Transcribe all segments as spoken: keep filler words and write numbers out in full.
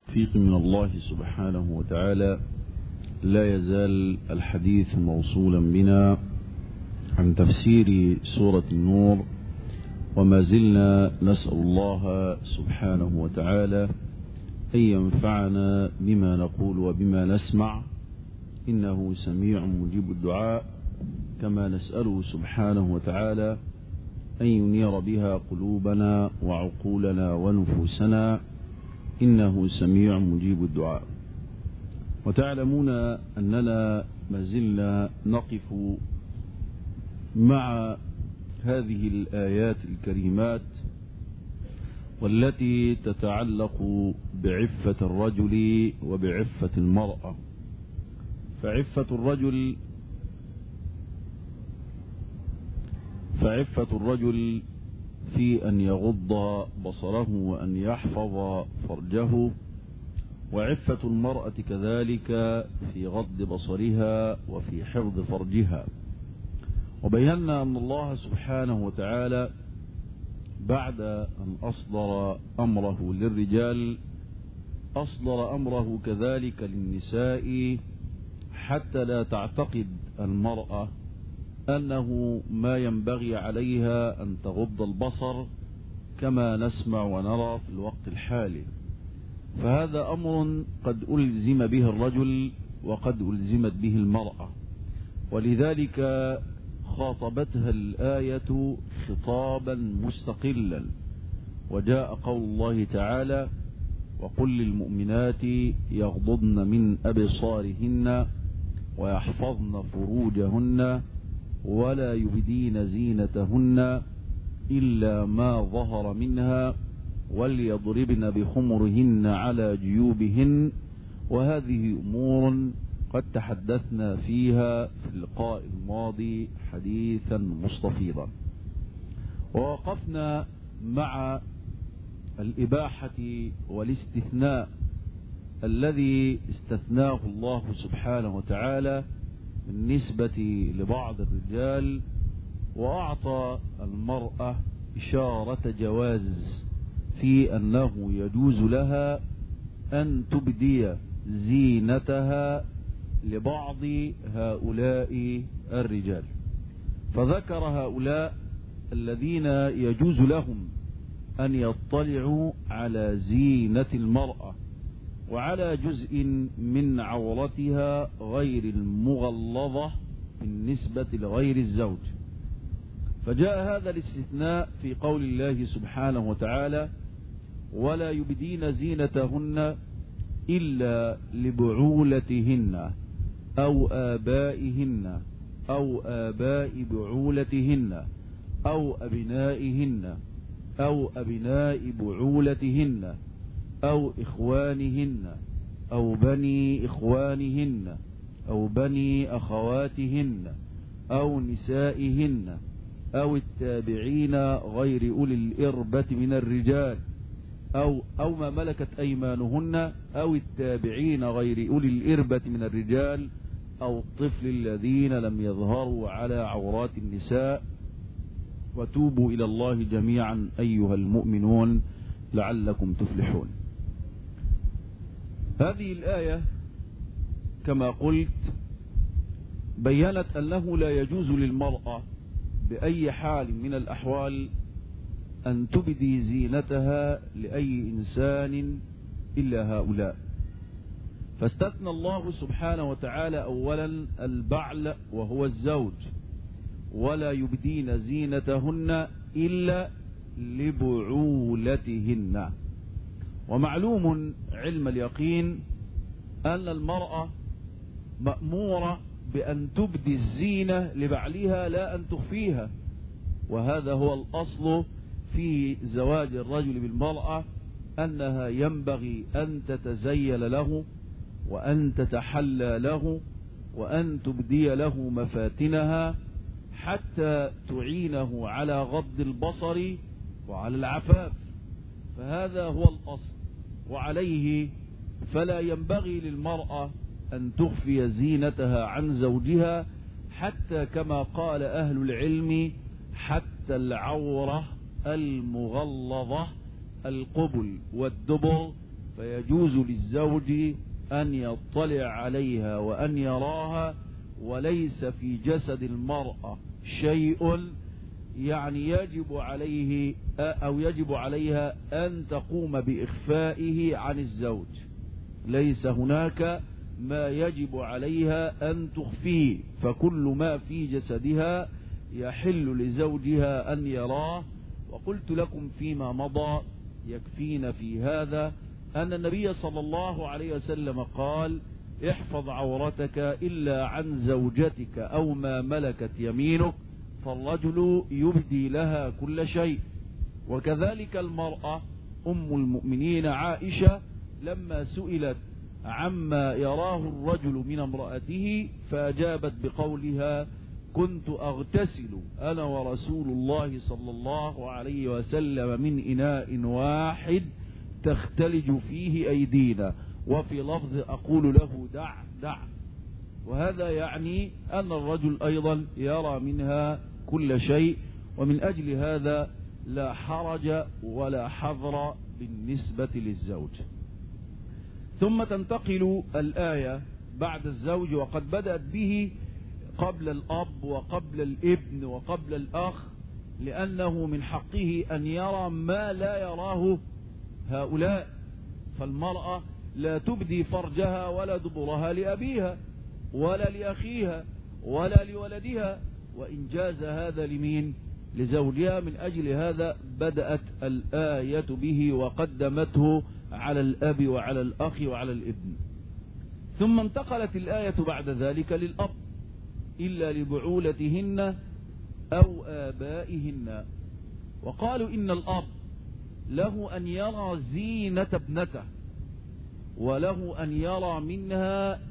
توفيق من الله سبحانه وتعالى لا يزال الحديث موصولا بنا عن تفسير سورة النور، وما زلنا نسأل الله سبحانه وتعالى أن ينفعنا بما نقول وبما نسمع، إنه سميع مجيب الدعاء، كما نسأله سبحانه وتعالى أن ينير بها قلوبنا وعقولنا ونفوسنا، إنه سميع مجيب الدعاء. وتعلمون أننا ما زلنا نقف مع هذه الآيات الكريمات والتي تتعلق بعفة الرجل وبعفة المرأة. فعفة الرجل فعفة الرجل في أن يغض بصره وأن يحفظ فرجه، وعفة المرأة كذلك في غض بصرها وفي حفظ فرجها. وبينا أن الله سبحانه وتعالى بعد أن أصدر أمره للرجال أصدر أمره كذلك للنساء، حتى لا تعتقد المرأة أنه ما ينبغي عليها أن تغض البصر كما نسمع ونرى في الوقت الحالي. فهذا أمر قد ألزم به الرجل وقد ألزمت به المرأة، ولذلك خاطبتها الآية خطابا مستقلا، وجاء قول الله تعالى: وقل للمؤمنات يغضضن من أبصارهن ويحفظن فروجهن ولا يبدين زينتهن إلا ما ظهر منها وليضربن بخمرهن على جيوبهن. وهذه أمور قد تحدثنا فيها في اللقاء الماضي حديثا مستفيضا، ووقفنا مع الإباحة والاستثناء الذي استثناه الله سبحانه وتعالى بالنسبة لبعض الرجال، وأعطى المرأة إشارة جواز في أنه يجوز لها أن تبدي زينتها لبعض هؤلاء الرجال. فذكر هؤلاء الذين يجوز لهم أن يطلعوا على زينة المرأة وعلى جزء من عورتها غير المغلظة بالنسبة لغير الزوج. فجاء هذا الاستثناء في قول الله سبحانه وتعالى: ولا يبدين زينتهن إلا لبعولتهن أو آبائهن أو آباء بعولتهن أو أبنائهن أو أبناء بعولتهن أو إخوانهن أو بني إخوانهن أو بني أخواتهن أو نسائهن أو التابعين غير أولي الإربة من الرجال أو أو ما ملكت أيمانهن أو التابعين غير أولي الإربة من الرجال أو الطفل الذين لم يظهروا على عورات النساء، وتوبوا إلى الله جميعا أيها المؤمنون لعلكم تفلحون. هذه الآية كما قلت بيّنت أنه لا يجوز للمرأة بأي حال من الأحوال أن تبدي زينتها لأي إنسان إلا هؤلاء. فاستثنى الله سبحانه وتعالى أولا البعل وهو الزوج: ولا يبدين زينتهن إلا لبعولتهن. ومعلوم علم اليقين أن المرأة مأمورة بأن تبدي الزينة لبعلها لا أن تخفيها، وهذا هو الأصل في زواج الرجل بالمرأة، أنها ينبغي أن تتزين له وأن تتحلى له وأن تبدي له مفاتنها حتى تعينه على غض البصر وعلى العفاف. فهذا هو الأصل، وعليه فلا ينبغي للمرأة أن تخفي زينتها عن زوجها، حتى كما قال أهل العلم حتى العورة المغلظة القبل والدبر، فيجوز للزوج أن يطلع عليها وأن يراها، وليس في جسد المرأة شيء يعني يجب عليه أو يجب عليها أن تقوم بإخفائه عن الزوج. ليس هناك ما يجب عليها أن تخفيه، فكل ما في جسدها يحل لزوجها أن يراه. وقلت لكم فيما مضى يكفينا في هذا أن النبي صلى الله عليه وسلم قال: احفظ عورتك إلا عن زوجتك أو ما ملكت يمينك، فالرجل يبدي لها كل شيء. وكذلك المرأة أم المؤمنين عائشة لما سئلت عما يراه الرجل من امرأته فأجابت بقولها: كنت أغتسل أنا ورسول الله صلى الله عليه وسلم من إناء واحد تختلج فيه أيدينا، وفي لفظ أقول له دع دع. وهذا يعني أن الرجل أيضا يرى منها كل شيء، ومن أجل هذا لا حرج ولا حظر بالنسبة للزوج. ثم تنتقل الآية بعد الزوج، وقد بدأت به قبل الأب وقبل الابن وقبل الأخ، لأنه من حقه أن يرى ما لا يراه هؤلاء. فالمرأة لا تبدي فرجها ولا دبرها لأبيها ولا لأخيها ولا لولدها، وإن جاز هذا لمين؟ لزوجها. من أجل هذا بدأت الآية به وقدمته على الأب وعلى الأخ وعلى الابن. ثم انتقلت الآية بعد ذلك للأب: إلا لبعولتهن أو آبائهن. وقالوا إن الأب له أن يرى زينة ابنته، وله أن يرى منها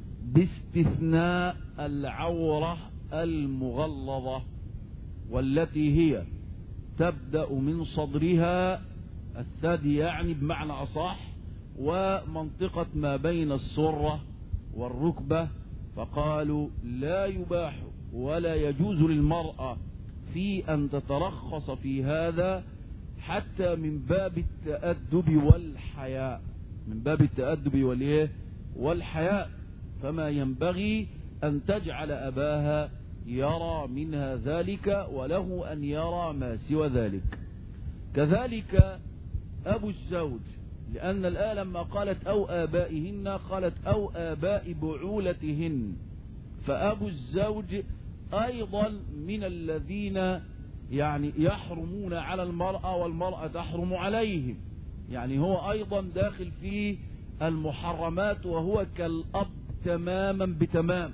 باستثناء العورة المغلظة، والتي هي تبدأ من صدرها الثدي يعني بمعنى أصح، ومنطقة ما بين السرة والركبة. فقالوا لا يباح ولا يجوز للمرأة في أن تترخص في هذا، حتى من باب التأدب والحياء، من باب التأدب والإيه والحياء. فما ينبغي أن تجعل أباها يرى منها ذلك، وله أن يرى ما سوى ذلك. كذلك أبو الزوج، لأن الآية لما قالت أو آبائهن قالت أو آباء بعولتهن، فأبو الزوج أيضا من الذين يعني يحرمون على المرأة والمرأة تحرم عليهم، يعني هو أيضا داخل في المحرمات، وهو كالأب تماما بتمام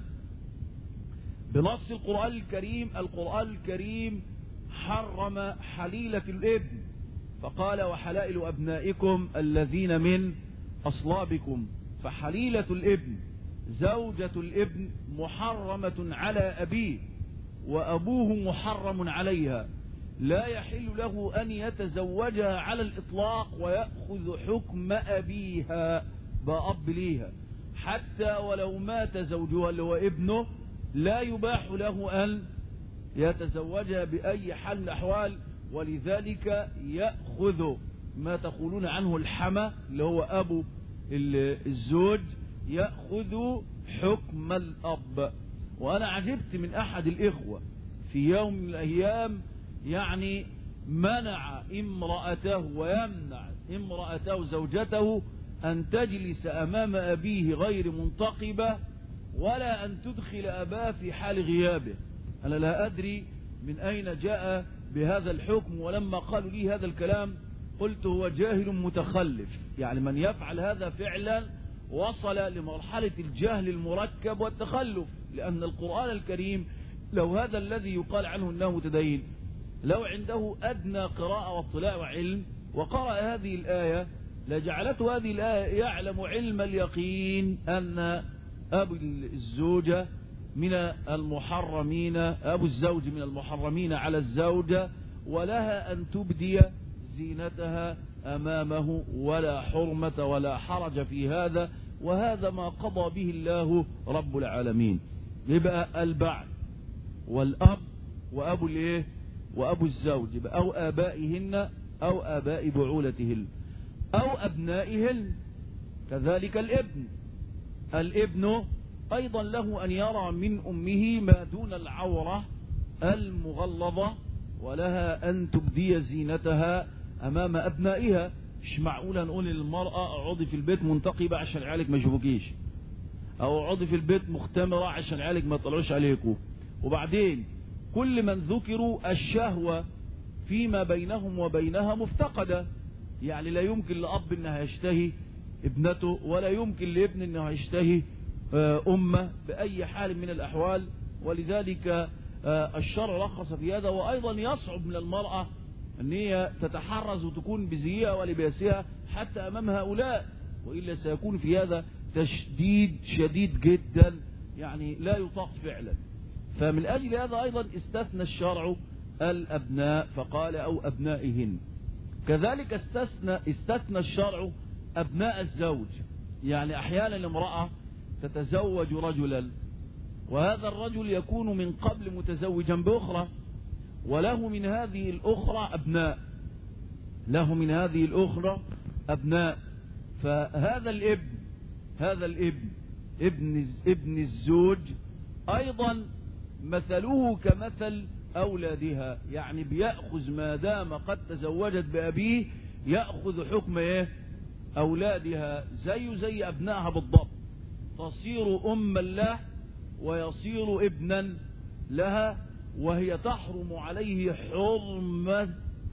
بنص القرآن الكريم. القرآن الكريم حرم حليلة الابن، فقال وحلائل أبنائكم الذين من أصلابكم. فحليلة الابن زوجة الابن محرمة على أبيه، وأبوه محرم عليها، لا يحل له أن يتزوجها على الإطلاق ويأخذ حكم أبيها بأب ليها، حتى ولو مات زوجها اللي هو ابنه لا يباح له أن يتزوجها بأي حال من الأحوال. ولذلك يأخذ ما تقولون عنه الحمى اللي هو أبو الزوج، يأخذ حكم الأب. وأنا عجبت من أحد الإخوة في يوم من الأيام يعني منع امرأته ويمنع امرأته زوجته أن تجلس أمام أبيه غير منتقبة، ولا أن تدخل أباه في حال غيابه. أنا لا أدري من أين جاء بهذا الحكم، ولما قالوا لي هذا الكلام قلت هو جاهل متخلف. يعني من يفعل هذا فعلا وصل لمرحلة الجهل المركب والتخلف، لأن القرآن الكريم لو هذا الذي يقال عنه أنه متدين لو عنده أدنى قراءة واطلاع وعلم وقرأ هذه الآية لجعلته هذه الآية يعلم علم اليقين أن أبو الزوجة من المحرمين، أبو الزوج من المحرمين على الزوجة، ولها أن تبدي زينتها أمامه، ولا حرمة ولا حرج في هذا. وهذا ما قضى به الله رب العالمين. يبقى البعل والأب وأبو الإيه وأبو الزوج، يبقى أو آبائهن أو آباء بعولتهن أو أبنائهن. كذلك الابن الابن أيضا له أن يرى من أمه ما دون العورة المغلظة، ولها أن تبدي زينتها أمام أبنائها. مش معقولة نقول للمرأة اقعدي في البيت منتقبة عشان عيالك ما يشوفوكيش، أو اقعدي في البيت مختمرة عشان عيالك ما يطلعوش عليكم. وبعدين كل من ذكروا الشهوة فيما بينهم وبينها مفتقدة، يعني لا يمكن لأب أنها يشتهي ابنته، ولا يمكن لابن أنه يشتهي أمه بأي حال من الأحوال. ولذلك الشرع رخص في هذا. وأيضا يصعب من المرأة أن هي تتحرز وتكون بزيها ولباسها حتى أمام هؤلاء، وإلا سيكون في هذا تشديد شديد جدا يعني لا يطاق فعلا. فمن أجل هذا أيضا استثنى الشرع الأبناء فقال أو أبنائهن. كذلك استثنى, استثنى الشرع أبناء الزوج. يعني أحيانا الامرأة تتزوج رجلا، وهذا الرجل يكون من قبل متزوجا بأخرى، وله من هذه الأخرى أبناء له من هذه الأخرى أبناء فهذا الابن هذا الابن ابن ابن الزوج أيضا مثله كمثل أولادها، يعني بيأخذ ما دام قد تزوجت بأبيه يأخذ حكم إيه؟ أولادها، زي زي أبنائها بالضبط. تصير أما له ويصير ابنا لها، وهي تحرم عليه حرمة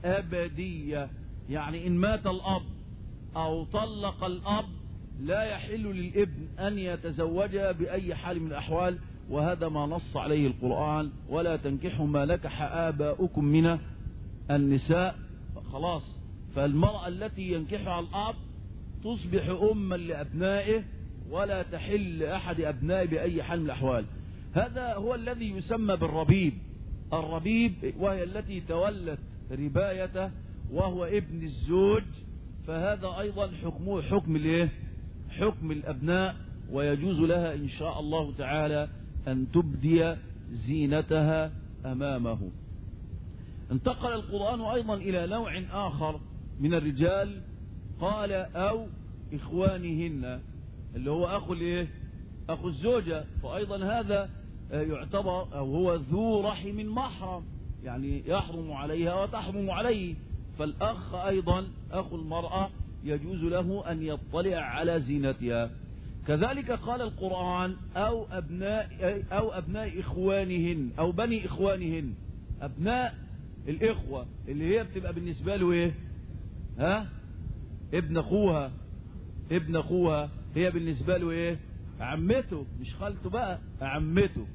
أبدية. يعني إن مات الأب أو طلق الأب لا يحل للابن أن يتزوجها بأي حال من الأحوال، وهذا ما نص عليه القرآن: ولا تنكحوا ما نكح آباؤكم من النساء. خلاص، فالمرأة التي ينكحها الأب تصبح أما لأبنائه ولا تحل لأحد أبنائه بأي حال من الأحوال. هذا هو الذي يسمى بالربيب. الربيب وهي التي تولت ربايته وهو ابن الزوج، فهذا أيضا حكمه حكم الايه؟ حكم الأبناء، ويجوز لها إن شاء الله تعالى أن تبدي زينتها أمامه. انتقل القرآن أيضا إلى نوع آخر من الرجال، قال أو إخوانهن، اللي هو أخو الايه؟ أخو الزوجة. فأيضا هذا يعتبر أو هو ذو رحم محرم، يعني يحرم عليها وتحرم عليه. فالأخ أيضا أخو المرأة يجوز له أن يطلع على زينتها. كذلك قال القرآن أو أبناء أو أبناء إخوانهن أو بني إخوانهن. أبناء الإخوة اللي هي بتبقى بالنسبة له إيه؟ ها؟ ابن أخوها ابن أخوها هي بالنسبة له إيه؟ عمته، مش خالته بقى، عمته.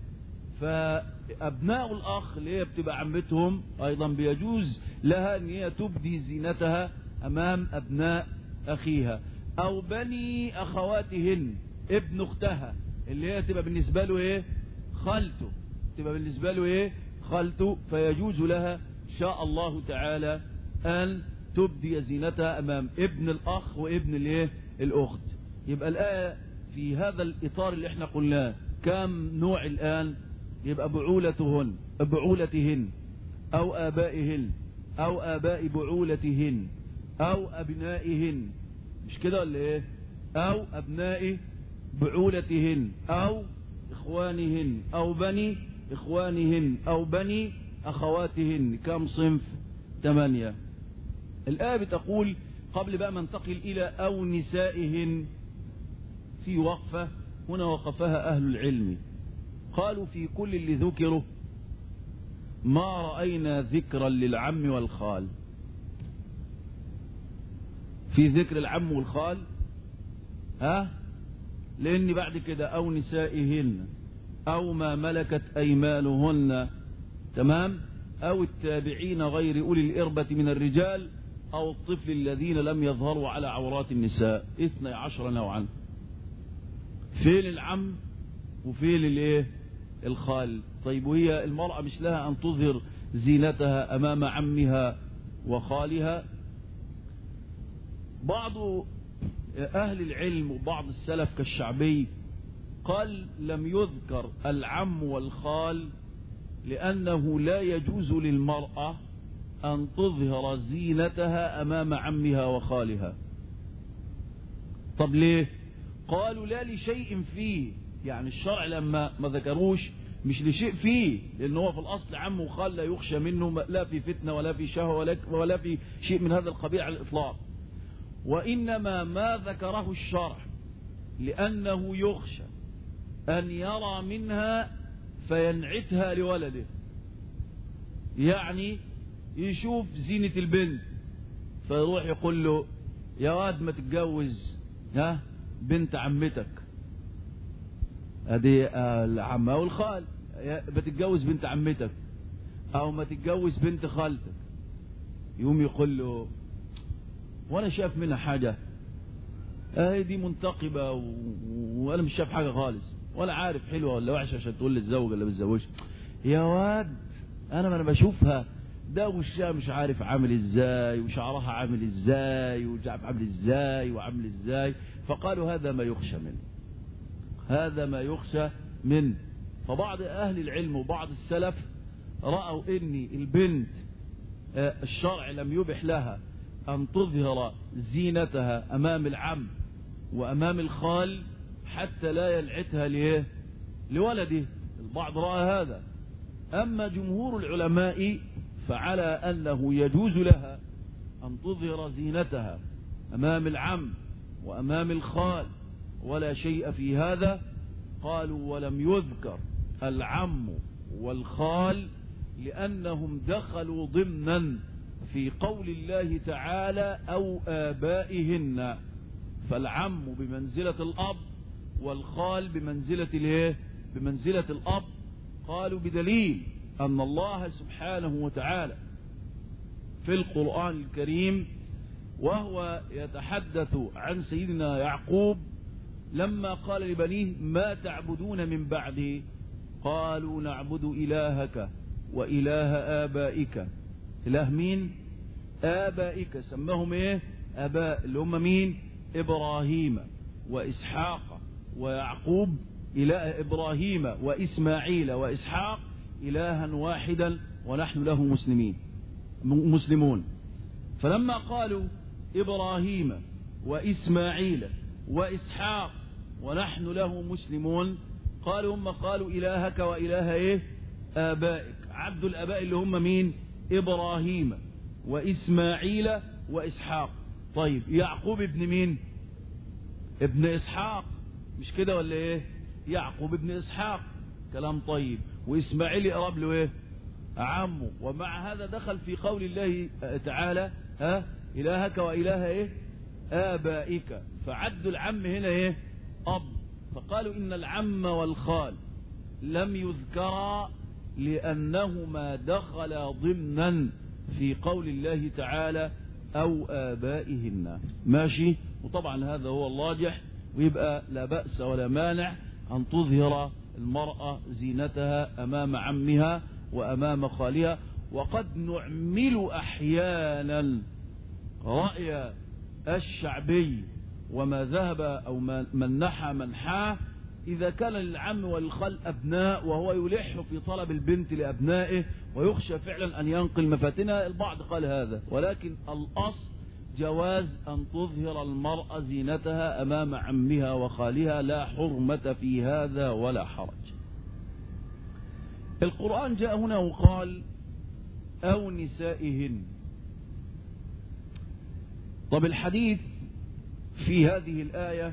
فأبناء الأخ اللي هي بتبقى عمتهم أيضا بيجوز لها أن هي تبدي زينتها أمام أبناء أخيها. أو بني أخواتهن، ابن أختها اللي هي تبقى بالنسبة له إيه؟ خالته، تبقى بالنسبة له إيه؟ خالته. فيجوز لها شاء الله تعالى أن تبدي زينتها أمام ابن الأخ وابن الإيه؟ الأخت. يبقى الآية في هذا الإطار اللي احنا قلناه كم نوع الآن؟ يبقى بعولتهن بعولتهن أو آبائهن أو آباء بعولتهن أو أبنائهن، مش كده ولا إيه؟ أو أبناء بعولتهن أو إخوانهن أو بني إخوانهن أو بني أخواتهن. كم صنف؟ ثمانية. الآية بتقول قبل بقى ما ننتقل إلى أو نسائهن في وقفة هنا وقفها أهل العلم، قالوا في كل اللي ذكره ما رأينا ذكرا للعم والخال. في ذكر العم والخال ها؟ لأن بعد كده أو نسائهن أو ما ملكت أيمانهن، تمام، أو التابعين غير أولي الإربة من الرجال أو الطفل الذين لم يظهروا على عورات النساء. اثني عشر نوعا. فين العم وفين الايه؟ الخال. طيب وهي المرأة مش لها أن تظهر زينتها أمام عمها وخالها؟ بعض أهل العلم وبعض السلف كالشعبي قال لم يذكر العم والخال لأنه لا يجوز للمرأة أن تظهر زينتها أمام عمها وخالها. طب ليه؟ قالوا لا لشيء فيه، يعني الشرع لما ما ذكروش مش لشيء فيه، لأن هو في الأصل عم وخال لا يخشى منه، لا في فتنة ولا في شهوة ولا, ولا في شيء من هذا القبيل على الإطلاق. وإنما ما ذكره الشرع لأنه يخشى أن يرى منها فينعتها لولده، يعني يشوف زينة البنت فيروح يقول له يا واد ما تتجوز ها بنت عمتك، ادي العمة والخال، بتتجوز بنت عمتك او ما تتجوز بنت خالتك. يقوم يقول له وانا شايف منها حاجة، اهي دي منتقبة و... وانا مش شايف حاجة خالص، ولا عارف حلوة ولا وحشة عشان تقول للزوج ولا بالزوج. يا واد انا ما انا بشوفها ده وشها مش عارف عامل ازاي وشعرها عامل ازاي وجعب عامل ازاي وعامل ازاي. فقالوا هذا ما يخشى منه، هذا ما يخشى منه. فبعض اهل العلم وبعض السلف رأوا ان البنت الشرع لم يبح لها ان تظهر زينتها امام العم وامام الخال حتى لا يلعتها ليه لولده. البعض رأى هذا. اما جمهور العلماء فعلى انه يجوز لها ان تظهر زينتها امام العم وامام الخال ولا شيء في هذا. قالوا ولم يذكر العم والخال لأنهم دخلوا ضمنا في قول الله تعالى أو آبائهن، فالعم بمنزلة الأب والخال بمنزلة الايه بمنزلة الأب. قالوا بدليل أن الله سبحانه وتعالى في القرآن الكريم وهو يتحدث عن سيدنا يعقوب لما قال لبنيه ما تعبدون من بعدي، قالوا نعبد إلهك وإله آبائك. إله مين؟ آبائك، سماهم إيه؟ آباء، اللي هم مين؟ إبراهيم وإسحاق ويعقوب، إله إبراهيم وإسماعيل وإسحاق إلها واحدا ونحن له مسلمين مسلمون. فلما قالوا إبراهيم وإسماعيل وإسحاق ونحن له مسلمون، قالوا هم قالوا إلهك وإله إيه؟ آبائك. عبد الآباء اللي هم مين؟ إبراهيم وإسماعيل وإسحاق. طيب يعقوب ابن مين؟ ابن إسحاق، مش كده ولا إيه؟ يعقوب ابن إسحاق، كلام طيب. وإسماعيل يقرب له إيه؟ عمه. ومع هذا دخل في قول الله تعالى ها إلهك وإله إيه؟ آبائك. فعدوا العم هنا إيه؟ أب. فقالوا إن العم والخال لم يذكرا لأنهما دخلا ضمنا في قول الله تعالى أو آبائهن. ماشي. وطبعا هذا هو الراجح، ويبقى لا بأس ولا مانع أن تظهر المرأة زينتها أمام عمها وأمام خالها. وقد نعمل أحيانا رأي الشعبي وما ذهب أو من نحى منحاه إذا كان للعم والخال أبناء وهو يلح في طلب البنت لأبنائه ويخشى فعلا أن ينقل مفاتنها. البعض قال هذا، ولكن الأصل جواز أن تظهر المرأة زينتها أمام عمها وخالها، لا حرمة في هذا ولا حرج. القرآن جاء هنا وقال أو نسائهن. طب الحديث في هذه الآية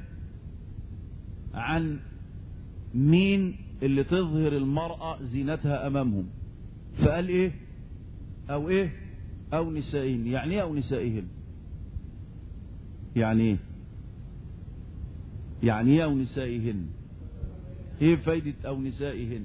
عن مين اللي تظهر المرأة زينتها أمامهم، فقال إيه؟ أو إيه؟ أو نسائهن. يعني إيه أو نسائهن؟ يعني إيه؟ يعني إيه أو نسائهن؟ إيه فايدة أو نسائهن؟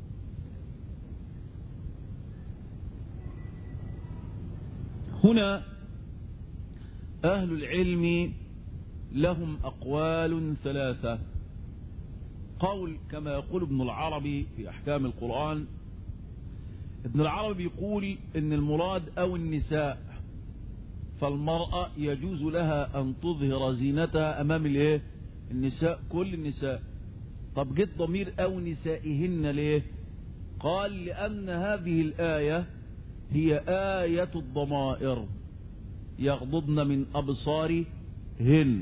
هنا أهل العلم لهم أقوال ثلاثة. قول كما يقول ابن العربي في أحكام القرآن، ابن العربي يقول إن المراد أو النساء، فالمرأة يجوز لها أن تظهر زينتها أمام الايه؟ النساء، كل النساء. طب جت ضمير أو نسائهن ليه؟ قال لأن هذه الآية هي آية الضمائر، يغضضن من أبصارهن.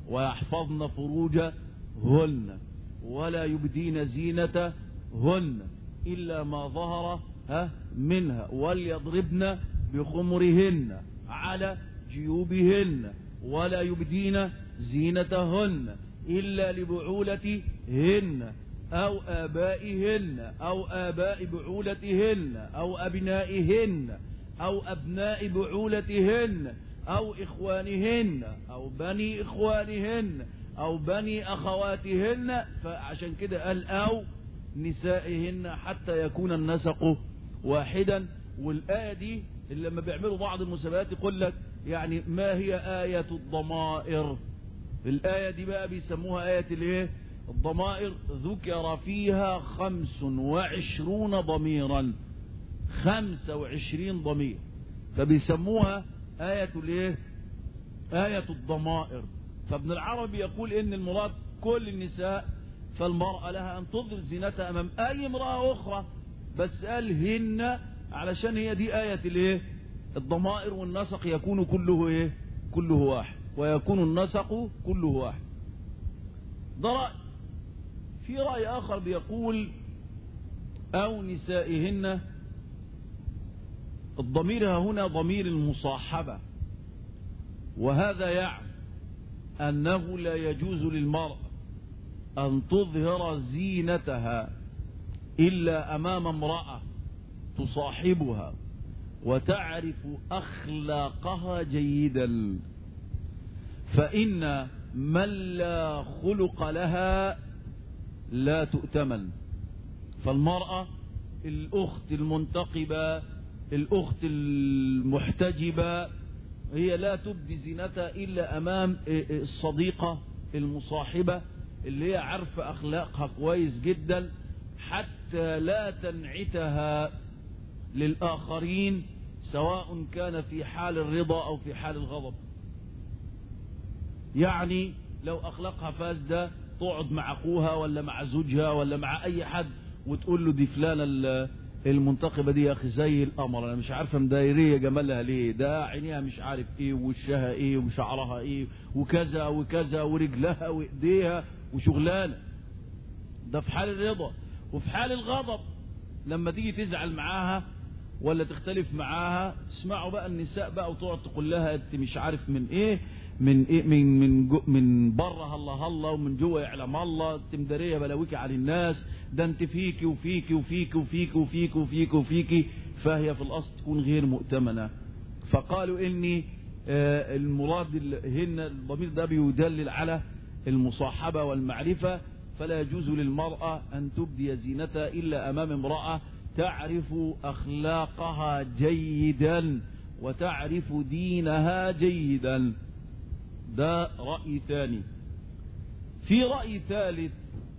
ويحفظن فروجهن ولا يبدين زينتهن إلا ما ظهر ها منها وليضربن بخمرهن على جيوبهن ولا يبدين زينتهن إلا لبعولتهن أو آبائهن أو آباء بعولتهن أو أبنائهن أو أبناء بعولتهن أو إخوانهن أو بني إخوانهن أو بني أخواتهن. فعشان كده قال أو نسائهن حتى يكون النسق واحدا. والآية دي اللي لما بيعملوا بعض المسابقات يقول لك يعني ما هي آية الضمائر. الآية دي بقى بيسموها آية الايه؟ الضمائر. ذكر فيها خمس وعشرون ضميرا، خمسة وعشرين ضمير، فبيسموها آية الايه؟ آية الضمائر. فابن العربي يقول ان المراد كل النساء، فالمرأة لها ان تظهر زينتها امام اي امرأة اخرى، بس قال هن علشان هي دي آية الايه؟ الضمائر. والنسق يكون كله ايه؟ كله واحد، ويكون النسق كله واحد. ده رأي. في رأي آخر بيقول أو نسائهن، الضمير هنا ضمير المصاحبة، وهذا يعني أنه لا يجوز للمرأة أن تظهر زينتها إلا أمام امرأة تصاحبها وتعرف أخلاقها جيدا، فإن من لا خلق لها لا تؤتمن. فالمرأة الأخت المنتقبة الأخت المحتجبة هي لا تبدي زينتها إلا أمام الصديقة المصاحبة اللي هي عارفة أخلاقها كويس جدا، حتى لا تنعتها للآخرين سواء كان في حال الرضا أو في حال الغضب. يعني لو أخلاقها فاسدة تقعد مع أخوها ولا مع زوجها ولا مع أي حد وتقول له دي فلانة المنتقبة دي يا أخي زي القمر، أنا مش عارفة مدايرية جمالها ليه، ده عينيها مش عارف إيه ووشها إيه وشعرها إيه وكذا وكذا ورجلها وإيديها وشغلانة. ده في حال الرضا. وفي حال الغضب لما تيجي تزعل معاها ولا تختلف معاها، تسمعوا بقى النساء بقى وتقعد تقول لها أنت مش عارف من إيه من إيه من من جو من بره الله الله ومن جوه يعلم الله، انت مداريه بلاويكي على الناس، ده انت فيكي وفيكي وفيكي وفيكي وفيكي وفيكي وفيكي، فهي في الاصل تكون غير مؤتمنه. فقالوا اني آه المراد هن الضمير ده بيدلل على المصاحبه والمعرفه، فلا يجوز للمراه ان تبدي زينتها الا امام امراه تعرف اخلاقها جيدا وتعرف دينها جيدا. ده رأي ثاني. في رأي ثالث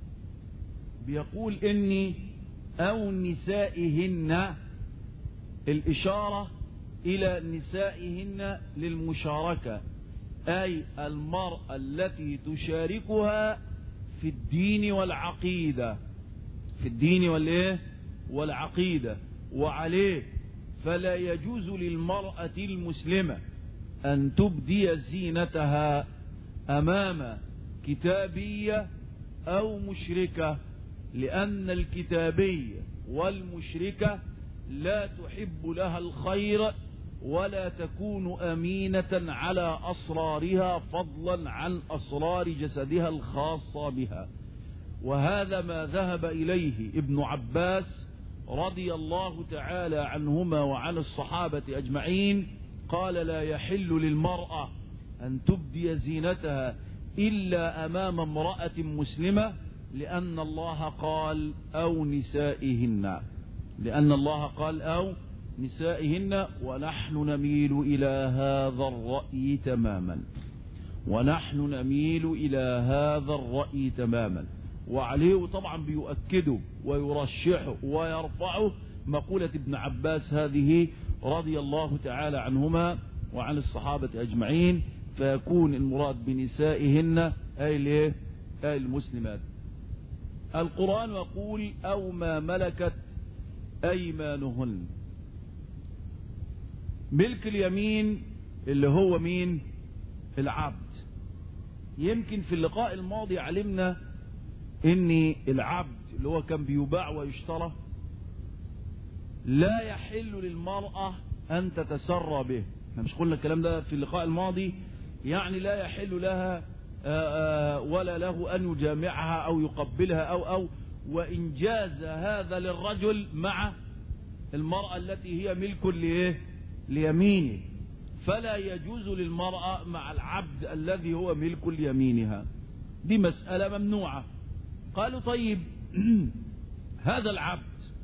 بيقول إني أو نسائهن، الإشارة إلى نسائهن للمشاركة، أي المرأة التي تشاركها في الدين والعقيدة، في الدين والإيه والعقيدة. وعليه فلا يجوز للمرأة المسلمة أن تبدي زينتها أمام كتابية أو مشركة، لأن الكتابية والمشركة لا تحب لها الخير ولا تكون أمينة على أسرارها فضلا عن أسرار جسدها الخاصة بها. وهذا ما ذهب إليه ابن عباس رضي الله تعالى عنهما وعن الصحابة أجمعين. قال لا يحل للمرأة أن تبدي زينتها إلا أمام امرأة مسلمة، لأن الله قال أو نسائهن، لأن الله قال أو نسائهن. ونحن نميل إلى هذا الرأي تماما، ونحن نميل إلى هذا الرأي تماما. وعليه طبعا بيؤكده ويرشحه ويرفعه مقولة ابن عباس هذه رضي الله تعالى عنهما وعن الصحابة أجمعين، فيكون المراد بنسائهن أي الايه؟ أي المسلمات. القرآن يقول أو ما ملكت أيمانهن. ملك اليمين اللي هو مين؟ العبد. يمكن في اللقاء الماضي علمنا ان العبد اللي هو كان بيباع ويشترى لا يحل للمرأة ان تتسرى به. احنا مش قلنا الكلام ده في اللقاء الماضي؟ يعني لا يحل لها آآ آآ ولا له ان يجامعها او يقبلها او او وان جاز هذا للرجل مع المرأة التي هي ملك لإيه؟ ليمينه، فلا يجوز للمرأة مع العبد الذي هو ملك ليمينها. دي مسألة ممنوعة. قالوا طيب هذا العبد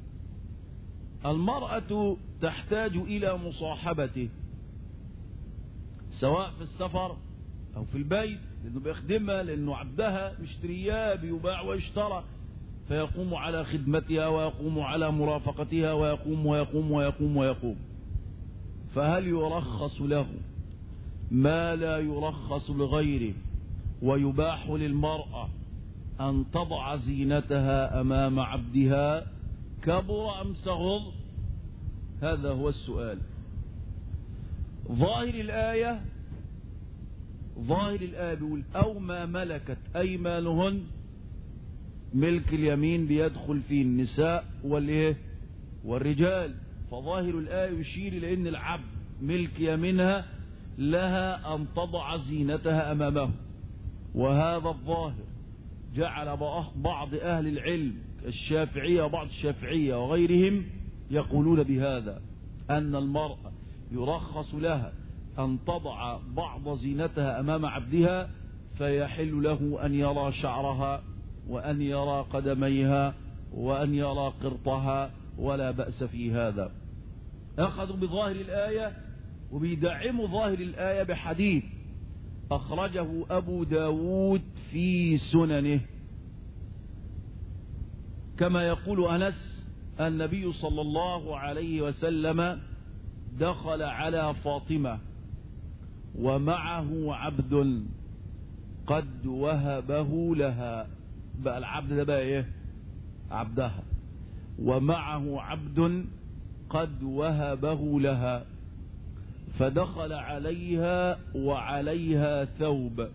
المرأة تحتاج إلى مصاحبته سواء في السفر أو في البيت، لأنه بيخدمها، لأنه عبدها مشترياه بيباع ويشترى، فيقوم على خدمتها ويقوم على مرافقتها ويقوم ويقوم ويقوم ويقوم. فهل يرخص له ما لا يرخص لغيره ويباح للمرأة أن تضع زينتها أمام عبدها كبر أم صغر؟ هذا هو السؤال. ظاهر الآية ظاهر الآية بيقول أو ما ملكت أيمانهن، ملك اليمين بيدخل فيه النساء والإيه والرجال، فظاهر الآية يشير إلى أن العبد ملك يمينها لها أن تضع زينتها أمامه. وهذا الظاهر جعل بعض أهل العلم الشافعية وبعض الشافعية وغيرهم يقولون بهذا، أن المرأة يرخص لها أن تضع بعض زينتها أمام عبدها، فيحل له أن يرى شعرها وأن يرى قدميها وأن يرى قرطها، ولا بأس في هذا. أخذوا بظاهر الآية وبيدعموا ظاهر الآية بحديث أخرجه أبو داود في سننه، كما يقول أنس النبي صلى الله عليه وسلم دخل على فاطمة ومعه عبد قد وهبه لها، بقى العبد ده بقى ايه؟ عبدها، ومعه عبد قد وهبه لها، فدخل عليها وعليها ثوب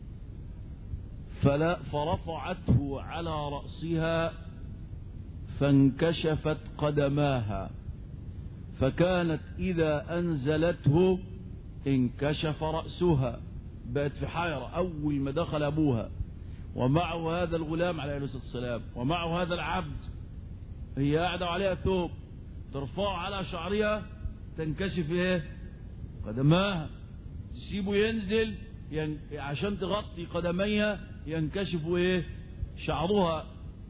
فلا فرفعته على رأسها فانكشفت قدماها، فكانت إذا أنزلته انكشف رأسها، بقت في حيرة أول ما دخل أبوها ومعه هذا الغلام عليه الصلاة والسلام ومعه هذا العبد، هي قاعدة عليها ثوب، ترفعه على شعرها تنكشف ايه؟ قدماها، تسيبه ينزل ين... عشان تغطي قدميها ينكشف ايه؟ شعرها.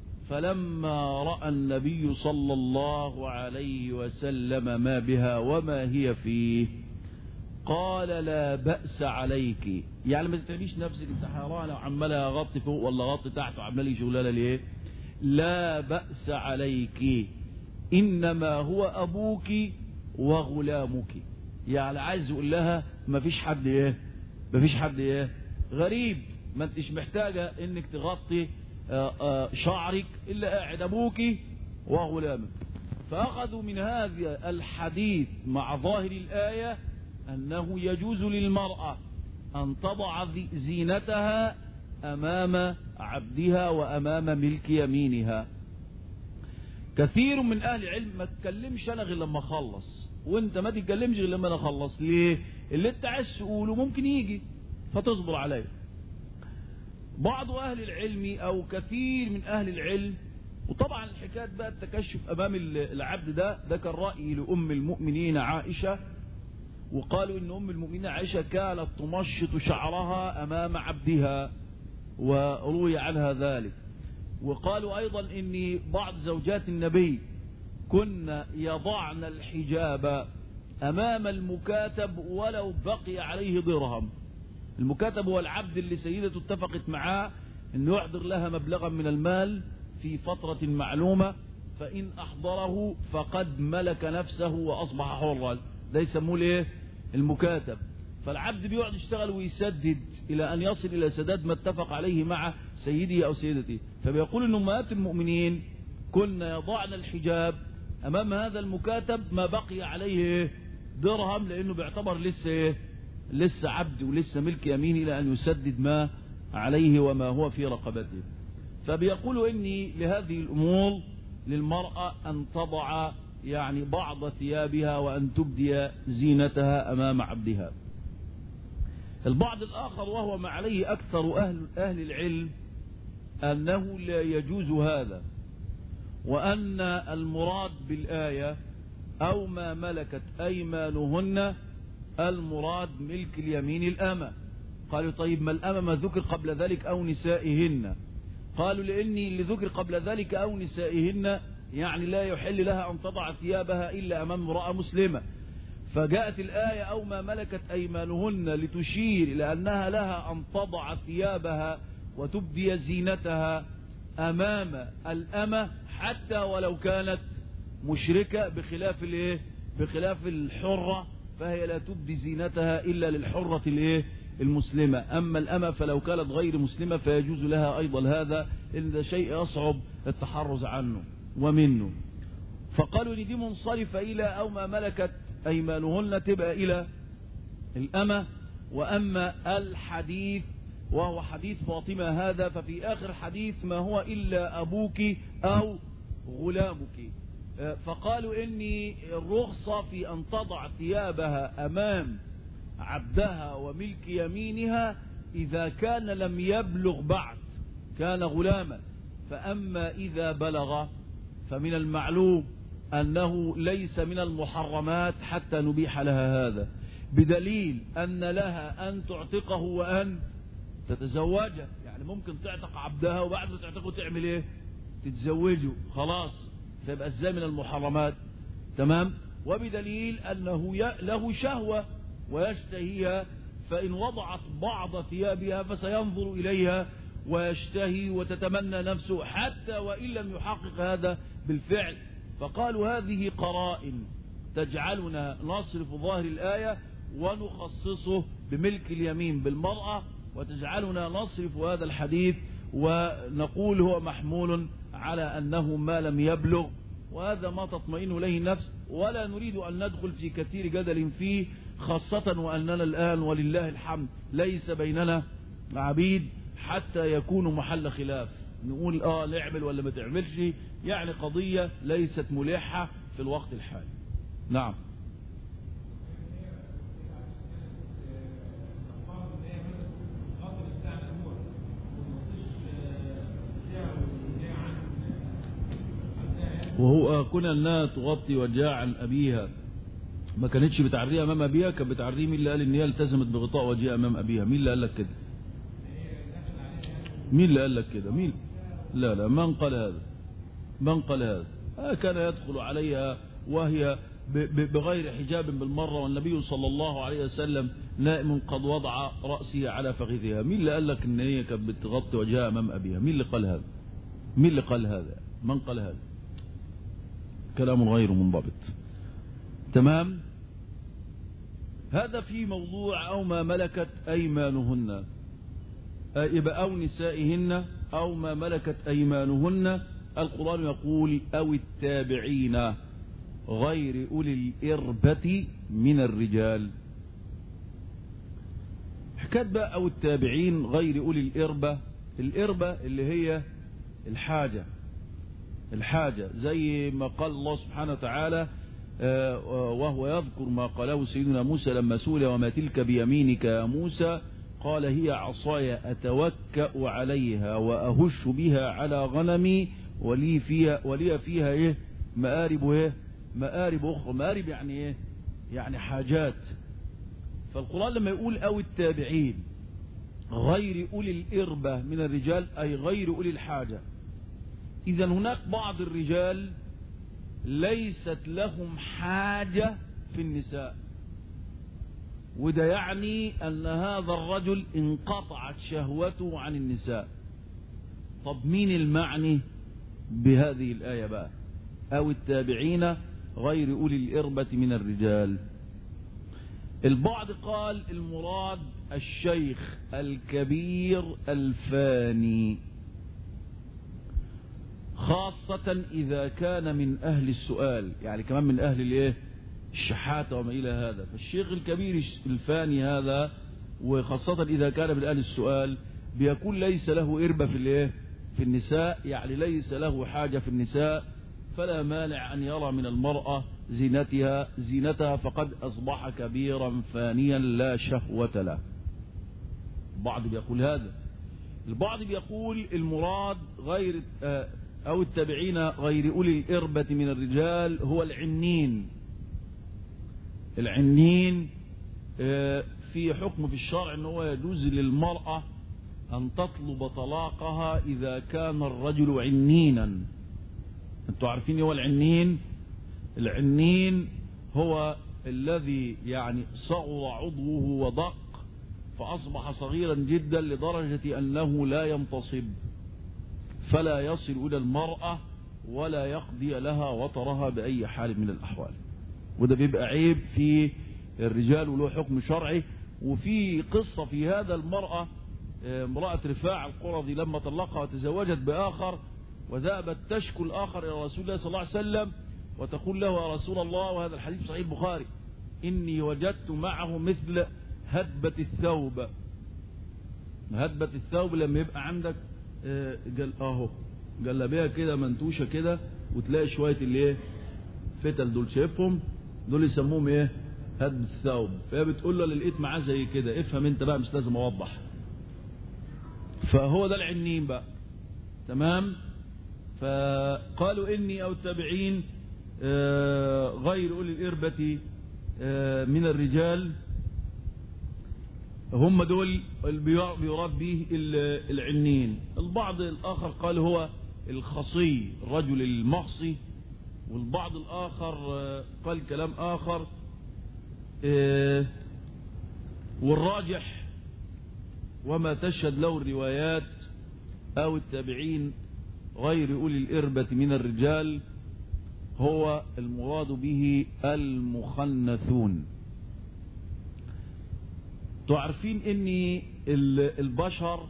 فلما رأى النبي صلى الله عليه وسلم ما بها وما هي فيه قال لا بأس عليك، يعني ما تتعبيش نفسك، انت حيرانه وعمالها غطي فوق ولا غطي تحت وعمال لي شغلانه ليه؟ لا بأس عليك انما هو ابوك وغلامك. يعني عايز يقول لها ما فيش حد ايه؟ ما فيش حد ايه؟ غريب، ما انتش محتاجه انك تغطي آآ آآ شعرك الا قاعد ابوك وغلامك. فاخذوا من هذا الحديث مع ظاهر الايه أنه يجوز للمرأة أن تضع زينتها أمام عبدها وأمام ملك يمينها. كثير من أهل العلم ما تكلمش أنا غير لما أخلص، وأنت ما تتكلمش غير لما أنا أخلص. ليه؟ اللي أنت عايز تقوله ممكن يجي فتصبر عليه. بعض أهل العلم أو كثير من أهل العلم، وطبعا الحكاية بقى التكشف أمام العبد ده ده كان رأي لأم المؤمنين عائشة، وقالوا إن أم المؤمنين عائشة كانت تمشط شعرها أمام عبدها وروي عنها ذلك. وقالوا أيضا إن بعض زوجات النبي كن يضعن الحجاب أمام المكاتب ولو بقي عليه درهم. المكاتب هو العبد اللي سيدته اتفقت معاه إنه يحضر لها مبلغا من المال في فترة معلومة، فإن أحضره فقد ملك نفسه وأصبح حرا، ده يسموه ليه؟ المكاتب. فالعبد بيقعد يشتغل ويسدد إلى أن يصل إلى سداد ما اتفق عليه مع سيدي أو سيدته. فبيقول إن أمهات المؤمنين كن يضعن الحجاب أمام هذا المكاتب ما بقي عليه درهم، لأنه بيعتبر لسه لسه عبد ولسه ملك يمين إلى أن يسدد ما عليه وما هو في رقبته. فبيقولوا إني لهذه الأمور للمرأة أن تضع يعني بعض ثيابها وأن تبدي زينتها أمام عبدها. البعض الآخر وهو ما عليه أكثر أهل, أهل العلم أنه لا يجوز هذا، وأن المراد بالآية أو ما ملكت أيمانهن المراد ملك اليمين الأمة. قالوا طيب ما الأمة ما ذكر قبل ذلك أو نسائهن؟ قالوا لأني اللي ذكر قبل ذلك أو نسائهن يعني لا يحل لها أن تضع ثيابها إلا أمام امرأة مسلمة، فجاءت الآية أو ما ملكت أيمانهن لتشير إلى أنها لها أن تضع ثيابها وتبدي زينتها أمام الأمة حتى ولو كانت مشركة، بخلاف الايه بخلاف الحرة فهي لا تبدي زينتها إلا للحرة الايه المسلمة. أما الأمة فلو كانت غير مسلمة فيجوز لها أيضا هذا، إن ده شيء يصعب التحرز عنه ومنه. فقالوا إن دي منصرفة إلى أو ما ملكت أيمانهن تبقى إلى الأمة. وأما الحديث وهو حديث فاطمة هذا ففي آخر حديث ما هو إلا أبوك أو غلامك. فقالوا إني الرخصة في أن تضع ثيابها أمام عبدها وملك يمينها إذا كان لم يبلغ بعد، كان غلاما. فأما إذا بلغ فمن المعلوم أنه ليس من المحرمات حتى نبيح لها هذا، بدليل أن لها أن تعتقه وأن تتزوجه. يعني ممكن تعتق عبدها وبعد ما تعتقه تعمل إيه؟ تتزوجه خلاص، فيبقى ازاي من المحرمات؟ تمام. وبدليل أنه له شهوة ويشتهيها، فإن وضعت بعض ثيابها فسينظر إليها ويشتهي وتتمنى نفسه حتى وإن لم يحقق هذا بالفعل. فقالوا هذه قرائن تجعلنا نصرف ظاهر الآية ونخصصه بملك اليمين بالمرأة، وتجعلنا نصرف هذا الحديث ونقول هو محمول على أنه ما لم يبلغ، وهذا ما تطمئن إليه النفس، ولا نريد أن ندخل في كثير جدل فيه، خاصة وأننا الآن ولله الحمد ليس بيننا عبيد حتى يكون محل خلاف نقول آه نعمل ولا ما تعملش، يعني قضية ليست ملحة في الوقت الحالي. نعم. وهو كنا انها تغطي وجهها عن ابيها، ما كانتش بتعريها امام ابيها، كانت بتعريه. مين اللي قال ان هي التزمت بغطاء وجهها امام ابيها؟ مين اللي قال لك كده؟ مين اللي قال لك كده؟ مين؟ لا لا، من قال هذا؟ من قال هذا؟ آه كان يدخل عليها وهي بغير حجاب بالمرة، والنبي صلى الله عليه وسلم نائم قد وضع رأسه على فخذها. مين اللي قال لك ان هي كانت بتغطي وجهها امام ابيها؟ مين اللي قال هذا؟ مين اللي قال هذا؟ من قال هذا؟ كلام غير منضبط. تمام. هذا في موضوع أو ما ملكت أيمانهن، يبقى أو نسائهن أو ما ملكت أيمانهن. القرآن يقول أو التابعين غير أولي الإربة من الرجال. حكاية بقى أو التابعين غير أولي الإربة، الإربة اللي هي الحاجة، الحاجة زي ما قال الله سبحانه وتعالى وهو يذكر ما قاله سيدنا موسى لما سئل وما تلك بيمينك يا موسى قال هي عصاي أتوكأ عليها وأهش بها على غنمي ولي فيها ولي فيها إيه مآرب إيه مآرب أخرى. مآرب يعني إيه؟ يعني حاجات. فالقرآن لما يقول أو التابعين غير أولي الإربة من الرجال أي غير أولي الحاجة، إذا هناك بعض الرجال ليست لهم حاجة في النساء، وده يعني أن هذا الرجل انقطعت شهوته عن النساء. طب مين المعني بهذه الآية بقى؟ أو التابعين غير أولي الإربة من الرجال. البعض قال المراد الشيخ الكبير الفاني، خاصة إذا كان من أهل السؤال، يعني كمان من أهل الإيه الشحاتة وما إلى هذا. فالشيخ الكبير الفاني هذا، وخاصة إذا كان من أهل السؤال، بيكون ليس له إربة في الايه في النساء، يعني ليس له حاجة في النساء، فلا مانع أن يرى من المرأة زينتها زينتها فقد أصبح كبيرا فانيا لا شهوة له. البعض بيقول هذا. البعض بيقول المراد غير أو التابعين غير أولي الإربة من الرجال هو العنين. العنين في حكم في الشرع أنه يجوز للمرأة أن تطلب طلاقها إذا كان الرجل عنينا. أنتوا عارفين هو العنين؟ العنين هو الذي يعني صغر عضوه ودق فأصبح صغيرا جدا لدرجة أنه لا ينتصب فلا يصل إلى المرأة ولا يقضي لها وطرها بأي حال من الأحوال. وده بيبقى عيب في الرجال وله حكم شرعي. وفي قصة في هذا المرأة، امرأة رفاع القرظي لما طلقها وتزوجت بآخر وذهبت تشكو الآخر إلى رسول الله صلى الله عليه وسلم وتقول له يا رسول الله، وهذا الحديث صحيح البخاري، إني وجدت معه مثل هدبة الثوب. هدبة الثوب لما يبقى عندك قال اهو جلابيه كده منتوشه كده وتلاقي شويه الايه فتل دول شايفهم دول يسموهم ايه هدبة الثوب. فهي بتقول له اللي لقيت معاه زي كده افهم انت بقى مش لازم اوضح. فهو ده العنين بقى. تمام. فقالوا اني او التابعين غير اولي الاربه من الرجال هم دول اللي بيراد به العنين. البعض الآخر قال هو الخصي الرجل المخصي، والبعض الآخر قال كلام آخر. والراجح وما تشهد له الروايات أو التابعين غير أولي الإربة من الرجال هو المراد به المخنثون. تعرفين ان البشر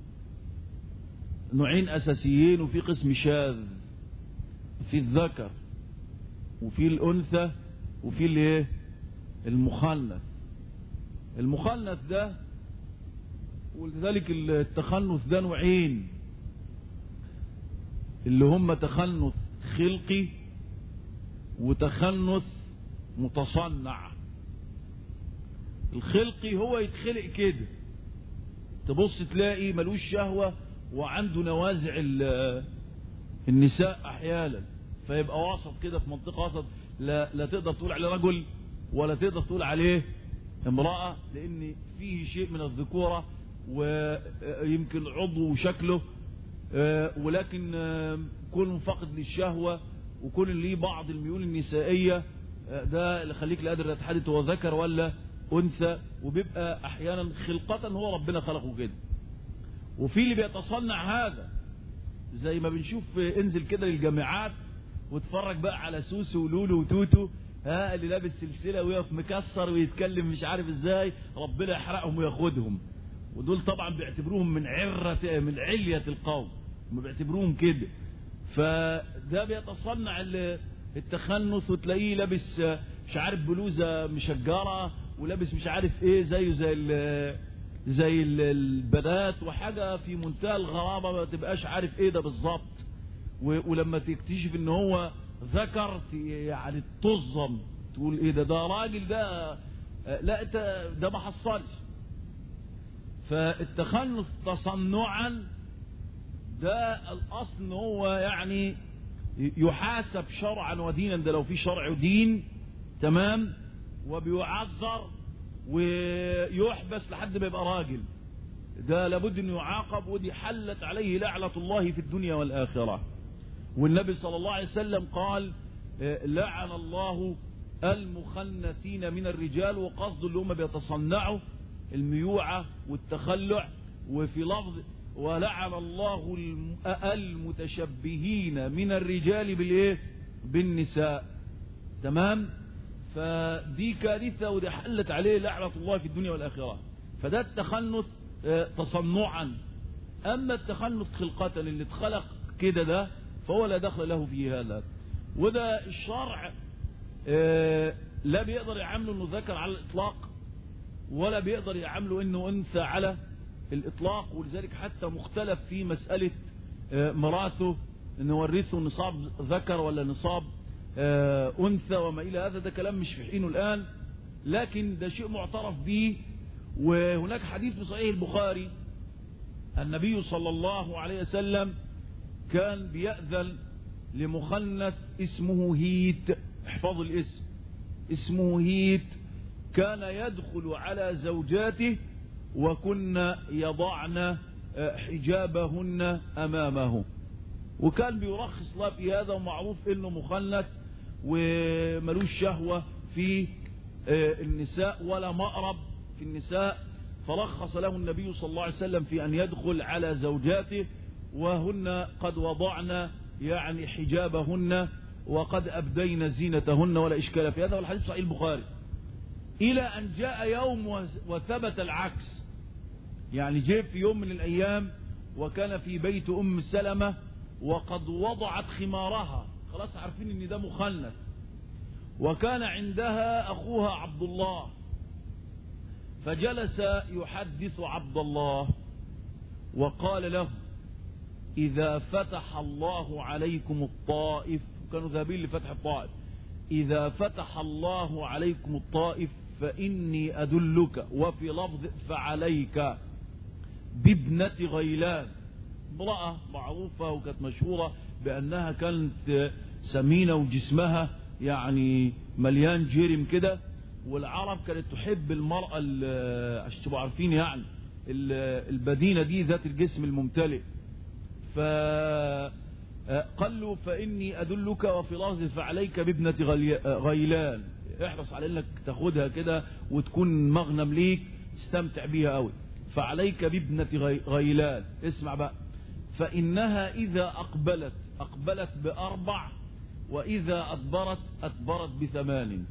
نوعين اساسيين، وفي قسم شاذ، في الذكر وفي الانثى وفي الايه المخنث. المخنث ده ولذلك التخنث ده نوعين، اللي هم تخنث خلقي وتخنث متصنع. الخلقي هو يتخلق كده، تبص تلاقي ملوش شهوة وعنده نوازع النساء احيانا، فيبقى وسط كده في منطقة وسط، لا, لا تقدر تقول عليه رجل ولا تقدر تقول عليه امرأة، لان فيه شيء من الذكورة ويمكن عضو وشكله، ولكن كل فقد للشهوة وكل ليه بعض الميول النسائية، ده اللي خليك لا قادر تحدد هو ذكر ولا أنثى. وبيبقى أحيانا خلقة هو ربنا خلقه كده. وفي اللي بيتصنع هذا، زي ما بنشوف انزل كده للجامعات واتفرج بقى على سوسو ولولو وتوتو، ها اللي لابس سلسلة ويقف مكسر ويتكلم مش عارف ازاي، ربنا يحرقهم وياخدهم. ودول طبعا بيعتبروهم من عرة من علية القوم، ما بيعتبروهم كده. فده بيتصنع التخنث، وتلاقيه لابس مش عارف بلوزة مشجرة ولابس مش عارف ايه زيه زي ال زي البنات، وحاجة في منتهى الغرابة ما تبقاش عارف ايه ده بالظبط. ولما تكتشف ان هو ذكر يعني تظلم تقول ايه ده ده راجل ده، لا انت ده ما حصلش. فالتخنث تصنعا ده الاصل ان هو يعني يحاسب شرعا ودينا، ده لو في شرع ودين تمام، وبيعذر ويحبس لحد ما يبقى راجل، ده لابد انه يعاقب، ودي حلت عليه لعنة الله في الدنيا والآخرة. والنبي صلى الله عليه وسلم قال لعن الله المخنثين من الرجال، وقصد اللي هم بيتصنعوا الميوعة والتخلع. وفي لفظ ولعن الله المتشبهين من الرجال بالايه بالنساء. تمام. فدي كارثة ودي حلت عليه لعنة الله في الدنيا والآخرة. فده التخنث تصنعا. أما التخنث خلقة اللي اتخلق كده ده فهو لا دخل له في هذا. وده الشرع لا بيقدر يعامله انه ذكر على الإطلاق، ولا بيقدر يعامله انه انثى على الإطلاق، ولذلك حتى مختلف في مسألة مراته نورثه نصاب ذكر ولا نصاب أنثى وما إلى هذا. ده كلام مش في حينه الآن، لكن ده شيء معترف به. وهناك حديث في صحيح البخاري النبي صلى الله عليه وسلم كان بيأذن لمخنث اسمه هيت، احفظوا الاسم، اسمه هيت، كان يدخل على زوجاته وكن يضعن حجابهن أمامه، وكان بيرخص له في هذا، ومعروف انه مخنث وملوش شهوة في النساء ولا مأرب في النساء، فرخص له النبي صلى الله عليه وسلم في أن يدخل على زوجاته وهن قد وضعن يعني حجابهن وقد أبدين زينتهن ولا إشكال في هذا، والحديث صحيح البخاري. إلى أن جاء يوم وثبت العكس، يعني جاء في يوم من الأيام وكان في بيت أم سلمة وقد وضعت خمارها، خلاص عارفين ان ده مخنث، وكان عندها أخوها عبد الله، فجلس يحدث عبد الله وقال له: إذا فتح الله عليكم الطائف، كانوا ذاهبين لفتح الطائف، إذا فتح الله عليكم الطائف فإني أدلك، وفي لفظ فعليك بابنة غيلان، امرأة معروفة وكانت مشهورة بأنها كانت سمينة وجسمها يعني مليان جرم كده، والعرب كانت تحب المرأة عشان تبقوا عارفين يعني البدينة دي ذات الجسم الممتلئ. فقال له: فإني أدلك، وفي لفظ فعليك بابنة غيلان، احرص على انك تاخدها كده وتكون مغنم ليك تستمتع بيها قوي. فعليك بابنة غيلان، اسمع بقى، فإنها إذا أقبلت أقبلت بأربع، وإذا أدبرت أدبرت بثمان.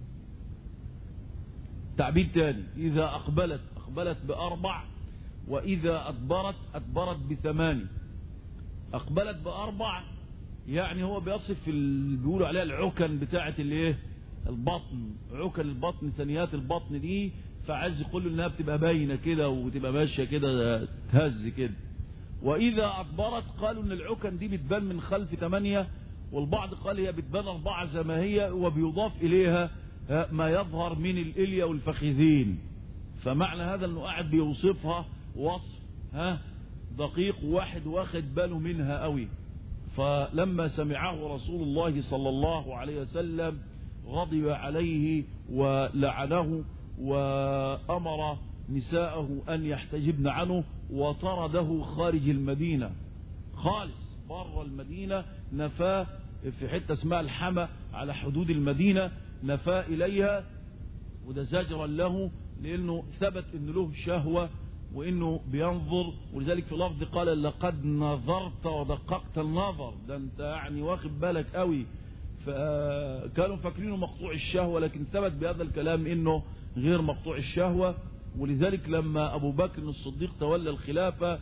تعبير تاني: إذا أقبلت أقبلت بأربع، وإذا أدبرت أدبرت بثمان. أقبلت بأربع يعني هو بيصف اللي بيقولوا عليها العكن بتاعة الايه البطن، عكن البطن، ثنيات البطن دي، فعايز يقول له انها بتبقى باينه كده وتبقى ماشيه كده تهز كده. واذا ادبرت قالوا ان العكن دي بتبان من خلف ثمانيه، والبعض قال هي بتبان اربعه زي ما هي، وبيضاف اليها ما يظهر من الاليا والفخذين. فمعنى هذا انه قاعد بيوصفها وصف ها دقيق، واحد واخد باله منها قوي. فلما سمعه رسول الله صلى الله عليه وسلم غضب عليه ولعنه، وأمر نساءه أن يحتجبن عنه، وطرده خارج المدينة خالص بره المدينة، نفاه في حتة اسمها الحمى على حدود المدينة، نفاه إليها، وده زجرا له لأنه ثبت أنه له شهوة وأنه بينظر. ولذلك في لفظ قال: لقد نظرت ودققت النظر، ده أنت يعني واخد بالك قوي. فكانوا فاكرينه مقطوع الشهوة، لكن ثبت بهذا الكلام أنه غير مقطوع الشهوة. ولذلك لما أبو بكر الصديق تولى الخلافة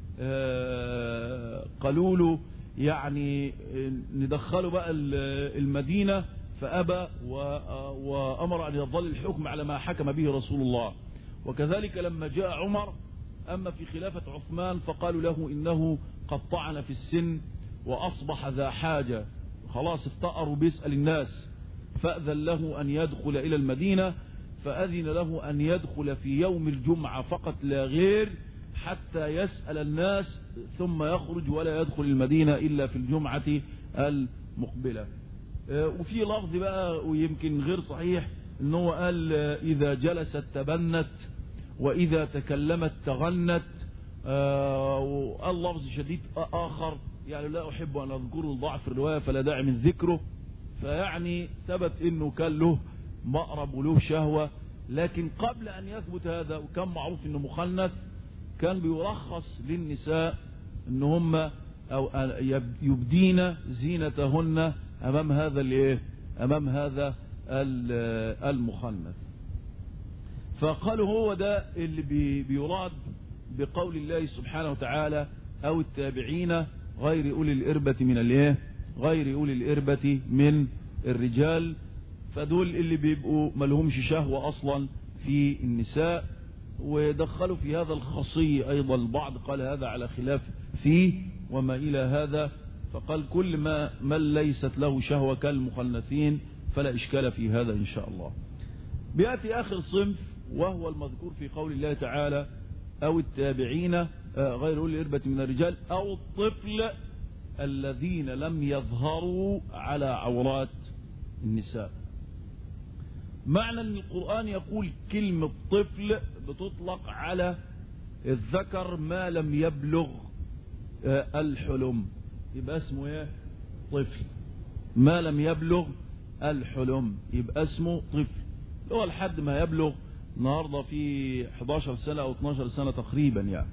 قالوا له يعني ندخله بقى المدينة، فأبى وأمر أن يظل الحكم على ما حكم به رسول الله. وكذلك لما جاء عمر أما في خلافة عثمان فقالوا له إنه قد طعن في السن وأصبح ذا حاجة، خلاص افتقروا بيسأل الناس، فأذن له أن يدخل إلى المدينة، فأذن له أن يدخل في يوم الجمعة فقط لا غير، حتى يسأل الناس ثم يخرج ولا يدخل المدينة إلا في الجمعة المقبلة. وفي لفظ بقى ويمكن غير صحيح انه قال: إذا جلست تبنت، وإذا تكلمت تغنت. وقال لفظ شديد آخر يعني لا أحب أن أذكره لضعف الرواية فلا داعي من ذكره. فيعني ثبت انه كان له مأرب وله شهوة، لكن قبل أن يثبت هذا وكان معروف انه مخنث، كان بيرخص للنساء ان هم أو يبدين زينتهن أمام هذا الايه أمام هذا المخنث. فقالوا هو ده اللي بيراد بقول الله سبحانه وتعالى: أو التابعين غير أولي الإربة من الايه غير أولي الإربة من الرجال. فدول اللي بيبقوا ملهمش شهوة أصلا في النساء، ودخلوا في هذا الخصي أيضا، البعض قال هذا على خلاف فيه وما إلى هذا، فقال كل ما من ليست له شهوة كالمخنثين فلا إشكال في هذا إن شاء الله. بيأتي آخر صنف وهو المذكور في قول الله تعالى أو التابعين غير أولي الإربة من الرجال أو الطفل الذين لم يظهروا على عورات النساء. معنى أن القرآن يقول كلمة طفل بتطلق على الذكر ما لم يبلغ الحلم، يبقى اسمه ايه؟ طفل. ما لم يبلغ الحلم يبقى اسمه طفل، هو لحد ما يبلغ النهارده في حداشر سنة أو اتناشر سنة تقريبا يعني.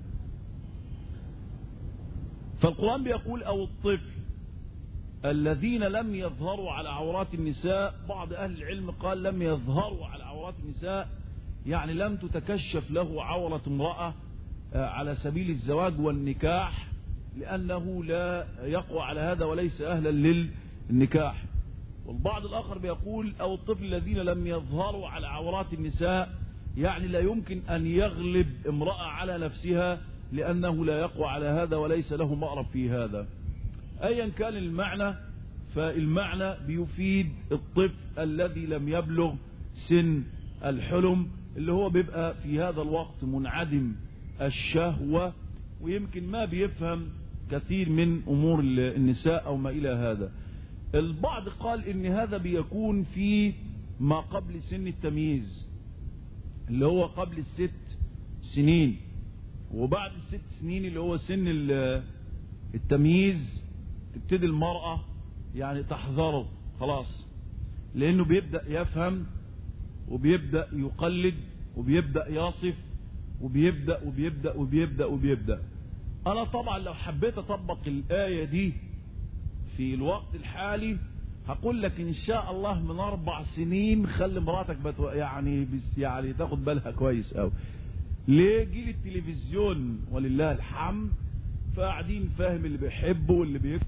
فالقرآن بيقول أو الطفل الذين لم يظهروا على عورات النساء. بعض أهل العلم قال لم يظهروا على عورات النساء يعني لم تتكشف له عورة امرأة على سبيل الزواج والنكاح، لأنه لا يقوى على هذا وليس أهلا للنكاح. والبعض الآخر بيقول أو الطفل الذين لم يظهروا على عورات النساء يعني لا يمكن أن يغلب امرأة على نفسها، لأنه لا يقوى على هذا وليس له مأرب في هذا. أيا كان المعنى، فالمعنى بيفيد الطفل الذي لم يبلغ سن الحلم، اللي هو بيبقى في هذا الوقت منعدم الشهوة ويمكن ما بيفهم كثير من أمور النساء أو ما إلى هذا. البعض قال إن هذا بيكون في ما قبل سن التمييز، اللي هو قبل الست سنين، وبعد الست سنين اللي هو سن التمييز تبتدي المرأة يعني تحذره خلاص، لأنه بيبدأ يفهم وبيبدأ يقلد وبيبدأ يصف وبيبدأ وبيبدأ وبيبدأ وبيبدأ. أنا طبعا لو حبيت أطبق الآية دي في الوقت الحالي هقول لك إن شاء الله من أربع سنين خلي مراتك بتو... يعني بس يعني تاخد بالها كويس أوي. ليه؟ جيل التلفزيون ولله الحمد، فقاعدين فاهم اللي بيحبه واللي بيكتب.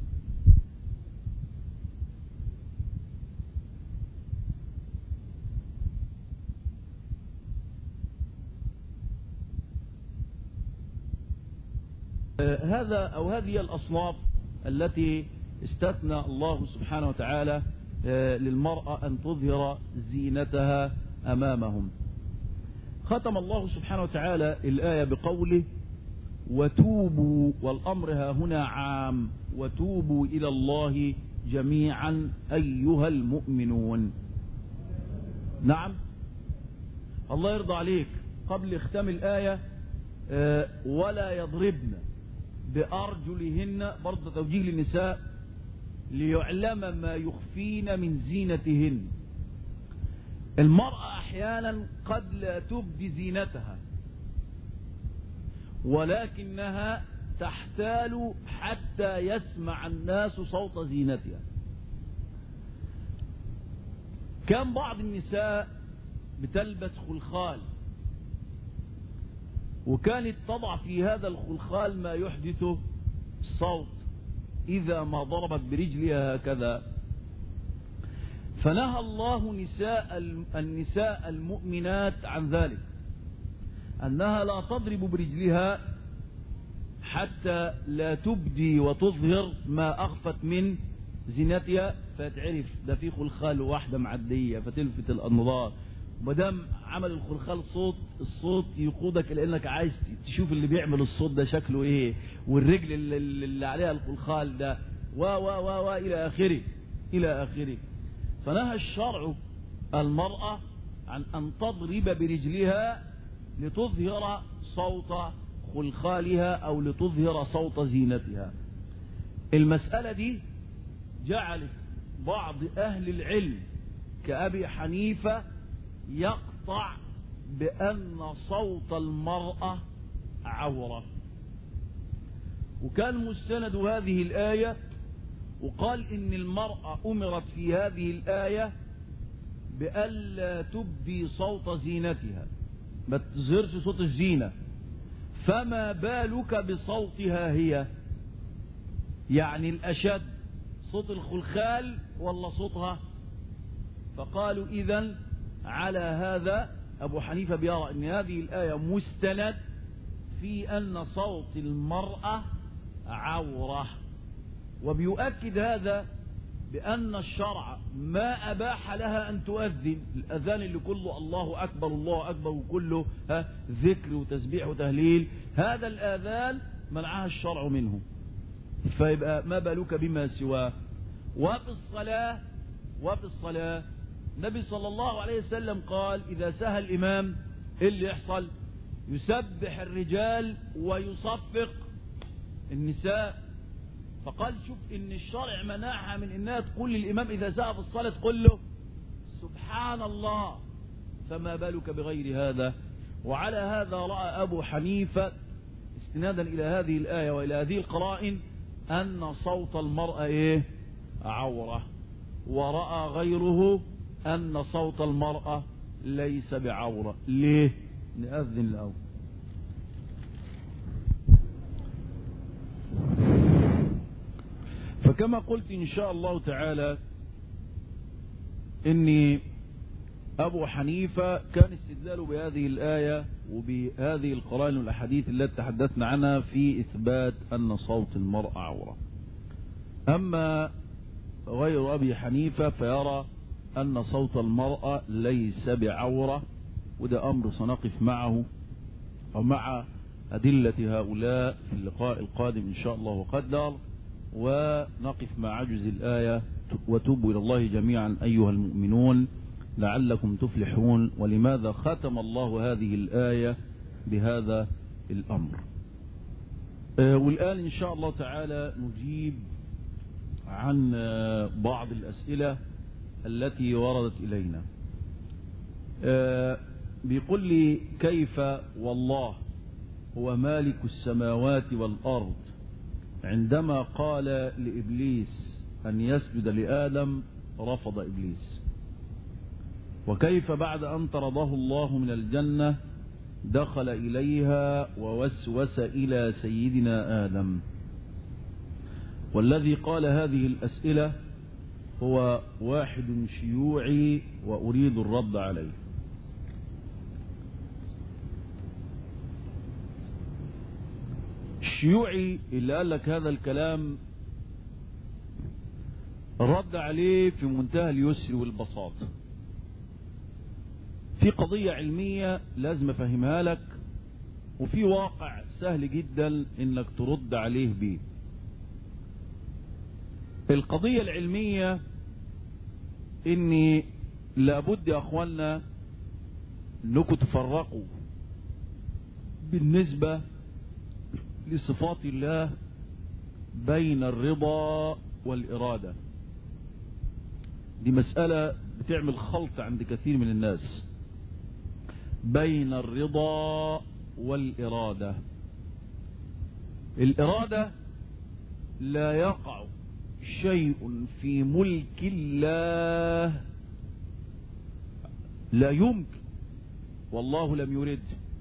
آه هذا أو هذه الأصناف التي استثنى الله سبحانه وتعالى آه للمرأة أن تظهر زينتها أمامهم. ختم الله سبحانه وتعالى الآية بقوله وتوبوا، والأمر ها هنا عام، وتوبوا إلى الله جميعا أيها المؤمنون. نعم الله يرضى عليك. قبل ختام الآية آه ولا يضربن بأرجلهن، برضه توجيه للنساء ليعلم ما يخفين من زينتهن. المرأة أحيانا قد لا تبدي زينتها ولكنها تحتال حتى يسمع الناس صوت زينتها. كان بعض النساء بتلبس خلخال، وكانت تضع في هذا الخلخال ما يحدث الصوت إذا ما ضربت برجلها هكذا. فنهى الله نساء النساء المؤمنات عن ذلك، أنها لا تضرب برجلها حتى لا تبدي وتظهر ما أخفت من زينتها، فتعرف ده في خلخال واحدة معدية فتلفت الأنظار. مدام عمل الخلخال صوت، الصوت يقودك إلى أنك عايز تشوف اللي بيعمل الصوت ده شكله إيه، والرجل اللي عليها الخلخال ده و و و و إلى آخره إلى آخره. فنهى الشرع المرأة عن أن تضرب برجلها لتظهر صوت خلخالها أو لتظهر صوت زينتها. المسألة دي جعلت بعض أهل العلم كأبي حنيفة يقطع بأن صوت المرأة عورة، وكان مستند هذه الآية وقال إن المرأة أمرت في هذه الآية بألا تبدي صوت زينتها، ما تظهرش صوت الزينة، فما بالك بصوتها هي؟ يعني الأشد صوت الخلخال ولا صوتها؟ فقالوا إذن على هذا أبو حنيفة بيرى أن هذه الآية مستند في أن صوت المرأة عورة، وبيؤكد هذا بأن الشرع ما أباح لها أن تؤذن. الأذان اللي كله الله أكبر الله أكبر وكله ها ذكر وتسبيح وتهليل، هذا الأذان منعها الشرع منه، فيبقى ما بالك بما سواه. وفي الصلاة وفي الصلاة النبي صلى الله عليه وسلم قال إذا سهى الإمام إيه اللي يحصل؟ يسبح الرجال ويصفق النساء. فقال شوف إن الشرع منعها من إنها تقول للإمام إذا سهى في الصلاة تقول له سبحان الله، فما بالك بغير هذا. وعلى هذا رأى أبو حنيفة استنادا إلى هذه الآية وإلى هذه القرائن أن صوت المرأة إيه؟ عورة. ورأى غيره أن صوت المرأة ليس بعورة. ليه؟ نأذن الأول. فكما قلت إن شاء الله تعالى إني أبو حنيفة كان استدلاله بهذه الآية وبهذه القرائن والأحاديث التي تحدثنا عنها في إثبات أن صوت المرأة عورة. أما غير أبي حنيفة فيرى أن صوت المرأة ليس بعورة، وده أمر سنقف معه ومع أدلة هؤلاء في اللقاء القادم إن شاء الله وقدر، ونقف مع عجز الآية وتوبوا إلى الله جميعا أيها المؤمنون لعلكم تفلحون. ولماذا ختم الله هذه الآية بهذا الأمر؟ آه والآن إن شاء الله تعالى نجيب عن آه بعض الأسئلة التي وردت إلينا. آه بيقول لي كيف والله هو مالك السماوات والأرض عندما قال لإبليس أن يسجد لآدم رفض إبليس، وكيف بعد أن طرده الله من الجنة دخل إليها ووسوس إلى سيدنا آدم؟ والذي قال هذه الأسئلة هو واحد شيوعي وأريد الرد عليه. الشيوعي اللي قال لك هذا الكلام رد عليه في منتهى اليسر والبساطة. في قضية علمية لازم أفهمها لك، وفي واقع سهل جدا إنك ترد عليه بيه. القضية العلمية إني لابد يا أخوانا أنكم تفرقوا بالنسبة لصفات الله بين الرضا والإرادة. دي مسألة بتعمل خلط عند كثير من الناس بين الرضا والإرادة. الإرادة لا يقع شيء في ملك الله لا يمكن والله لم يرد.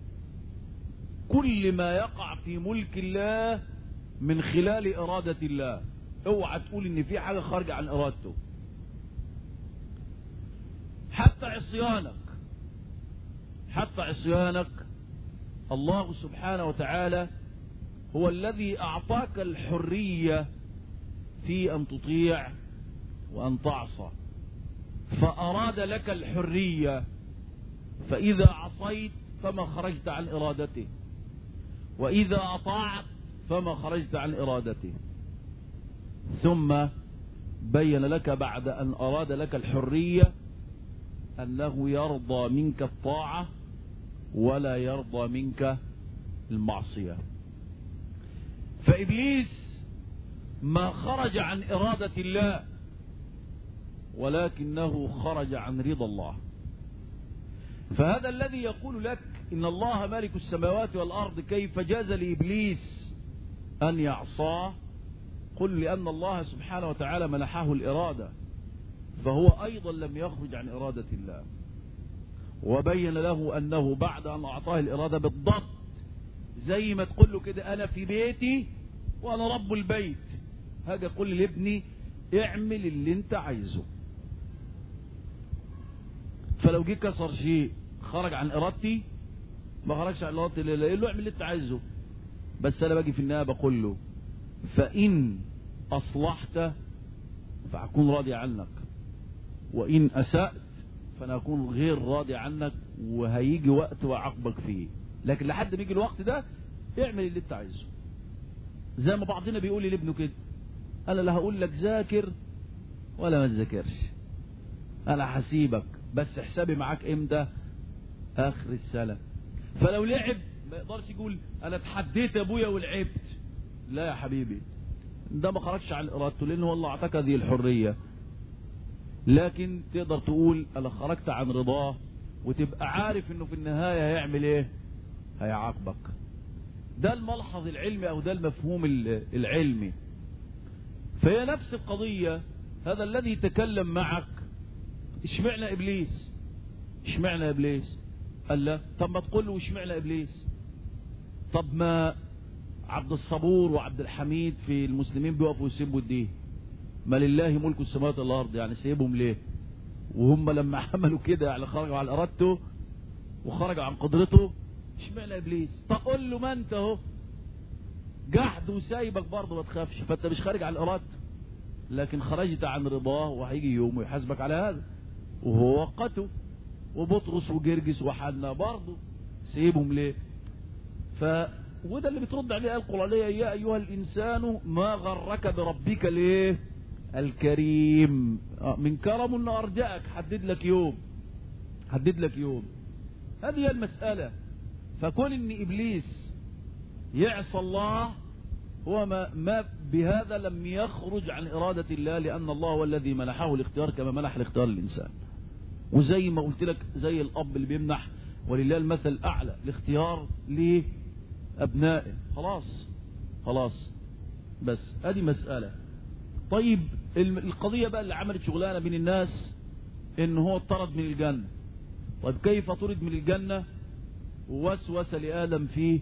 كل ما يقع في ملك الله من خلال إرادة الله. اوعى تقول ان في حاجة خارجة عن إرادته. حتى عصيانك حتى عصيانك الله سبحانه وتعالى هو الذي أعطاك الحرية في أن تطيع وأن تعصى، فأراد لك الحرية، فإذا عصيت فما خرجت عن إرادته، وإذا أطاعت فما خرجت عن إرادته. ثم بين لك بعد أن أراد لك الحرية أنه يرضى منك الطاعة ولا يرضى منك المعصية. فإبليس ما خرج عن إرادة الله ولكنه خرج عن رضا الله. فهذا الذي يقول لك إن الله مالك السماوات والأرض كيف جاز لإبليس أن يعصاه؟ قل لأن الله سبحانه وتعالى منحه الإرادة، فهو أيضا لم يخرج عن إرادة الله، وبين له أنه بعد أن أعطاه الإرادة بالضبط زي ما تقول له كده أنا في بيتي وأنا رب البيت، هذا قل لابني اعمل اللي انت عايزه. فلو جه كسر شيء خرج عن ارادتي ما خرجش عن ارادتي، يقول له اعمل اللي انت عايزه، بس انا باجي في النهايه بقول له فان اصلحت فاكون راضي عنك، وان اسأت فانا اكون غير راضي عنك، وهيجي وقت واعاقبك فيه، لكن لحد ما يجي الوقت ده اعمل اللي انت عايزه. زي ما بعضنا بيقول لابنه كده، انا لا هقول لك ذاكر ولا ما تذاكرش، انا هسيبك بس حسابي معاك امتى؟ اخر السنه. فلو لعب ما يقدرش يقول انا اتحديت ابويا ولعبت، لا يا حبيبي، ده ما خرجش عن ارادته لانه والله اعتقد هذه الحريه، لكن تقدر تقول انا خرجت عن رضاه، وتبقى عارف انه في النهايه هيعمل ايه؟ هيعاقبك. ده الملحظ العلمي او ده المفهوم العلمي. فهي نفس القضيه، هذا الذي تكلم معك اشمعنى ابليس؟ اشمعنى ابليس؟ قال لا، طب ما تقول له اشمعنى ابليس؟ طب ما عبد الصبور وعبد الحميد في المسلمين بيقفوا يسبوا الدين، ما لله ملك السماوات والارض، يعني سيبهم ليه؟ وهم لما عملوا كده يعني خرجوا عن ارادته وخرجوا عن قدرته، اشمعنى ابليس؟ طب قول له ما انت اهو جحد وسايبك برضه ما تخافش، فانت مش خارج عن ارادته، لكن خرجت عن رضاه وهيجي يوم ويحاسبك على هذا، وهو وقته. وبطرس وجرجس وحنا برضه سيبهم ليه؟ ف وده اللي بترد عليه القرآنية، يا أيها الإنسان ما غرك بربك ليه الكريم، من كرم إنه أرجعك، حدد لك يوم، حدد لك يوم. هذه هي المسألة. فكون إن إبليس يعصى الله هو ما, ما بهذا لم يخرج عن إرادة الله، لأن الله هو الذي منحه الاختيار كما منح الاختيار للإنسان. وزي ما قلت لك زي الأب اللي بيمنح ولله المثل الأعلى الاختيار لأبنائه، خلاص خلاص بس هذه مسألة. طيب القضية بقى اللي عملت شغلانة بين الناس إن هو اطرد من الجنة. طيب كيف طرد من الجنة؟ ووسوس لآدم في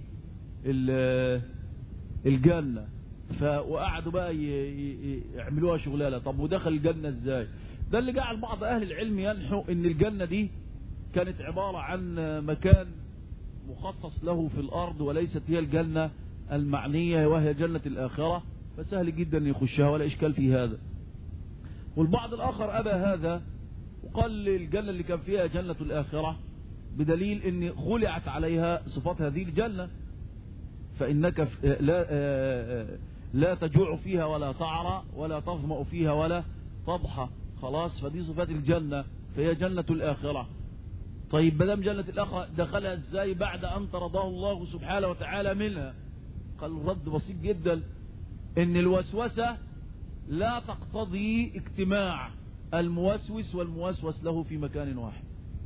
الجنة، وقعدوا بقى يعملوها شغلانة. طب ودخل الجنة ازاي؟ ده اللي جعل بعض اهل العلم ينحوا ان الجنة دي كانت عبارة عن مكان مخصص له في الارض، وليست هي الجنة المعنية وهي جنة الاخرة، فسهل جدا يخشها ولا اشكال في هذا. والبعض الاخر ابى هذا وقال الجنة اللي كان فيها جنة الاخرة، بدليل ان خلعت عليها صفات هذه الجنة، فإنك لا لا تجوع فيها ولا تعرى ولا تظمأ فيها ولا تضحى، خلاص، فدي صفات الجنة، فهي جنة الآخرة. طيب بدم جنة الآخرة دخلها ازاي بعد أن طرده الله سبحانه وتعالى منها؟ قال الرد بسيط جدا، إن الوسوسة لا تقتضي اجتماع الموسوس والموسوس له في مكان واحد.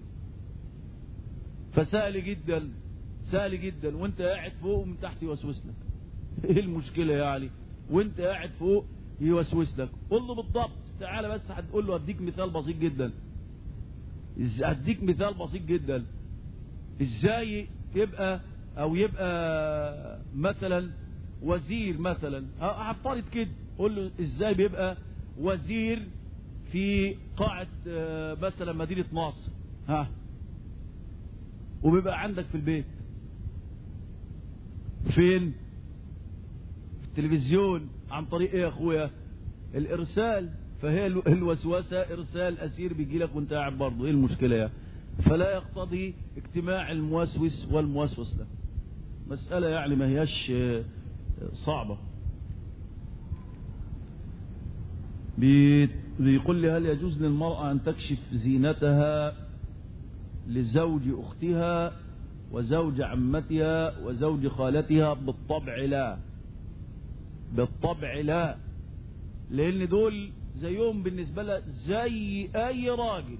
فسهل جدا سهل جدا وانت قاعد فوق ومن تحت يوسوس لك، ايه المشكلة يعني؟ وانت قاعد فوق يوسوس لك، قول له بالضبط. تعالى بس هتقول له اديك مثال بسيط جدا، اديك مثال بسيط جدا ازاي يبقى او يبقى مثلا وزير مثلا، هفترض كده، قول له ازاي بيبقى وزير في قاعة مثلا مدينة ناصر، ها، وبيبقى عندك في البيت فين؟ في التلفزيون. عن طريق ايه يا اخويا؟ الارسال. فهي الوسوسة ارسال اسير بيجي لك وانت قاعد برضه، ايه المشكلة يعني؟ فلا يقتضي اجتماع الموسوس والموسوس له. مسألة يعني ما هياش صعبة. بيقول لي هل يجوز للمرأة ان تكشف زينتها لزوج اختها وزوج عمتها وزوج خالتها؟ بالطبع لا، بالطبع لا، لان دول زيهم بالنسبة لها زي اي راجل،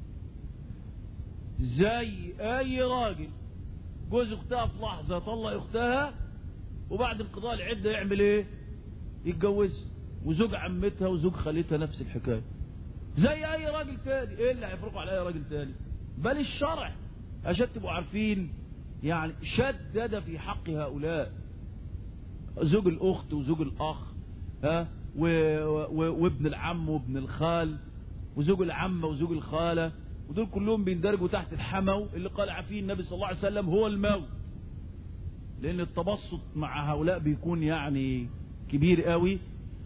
زي اي راجل. جوز اختها في لحظة طلق اختها وبعد انقضاء العدة يعمل ايه؟ يتجوز. وزوج عمتها وزوج خالتها نفس الحكاية، زي اي راجل تاني. ايه اللي هيفرقوا على اي راجل تاني؟ بل الشرع عشان تبقوا عارفين يعني شدد في حق هؤلاء، زوج الاخت وزوج الاخ، ها، وابن العم وابن الخال وزوج العمه وزوج الخاله، ودول كلهم بيندرجوا تحت الحمو اللي قال فيه النبي صلى الله عليه وسلم هو الموت، لأن التبسط مع هؤلاء بيكون يعني كبير قوي،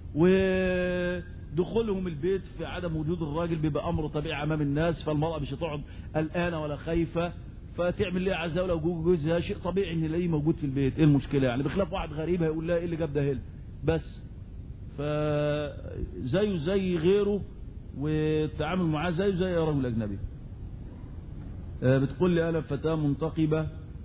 ودخولهم البيت في عدم وجود الراجل بيبقى أمر طبيعي أمام الناس، فالمرأة مش هتقعد قلقانة ولا خايفة، فتعمل ليه عزاء لو جوزها شيء طبيعي ان يلاقيه موجود في البيت. ايه المشكلة يعني؟ بخلاف واحد غريب هيقول لها ايه اللي جاب ده هنا بس، فزيه زي غيره والتعامل معاه زيه زي رجل أجنبي. بتقول لي أنا فتاة منتقبة،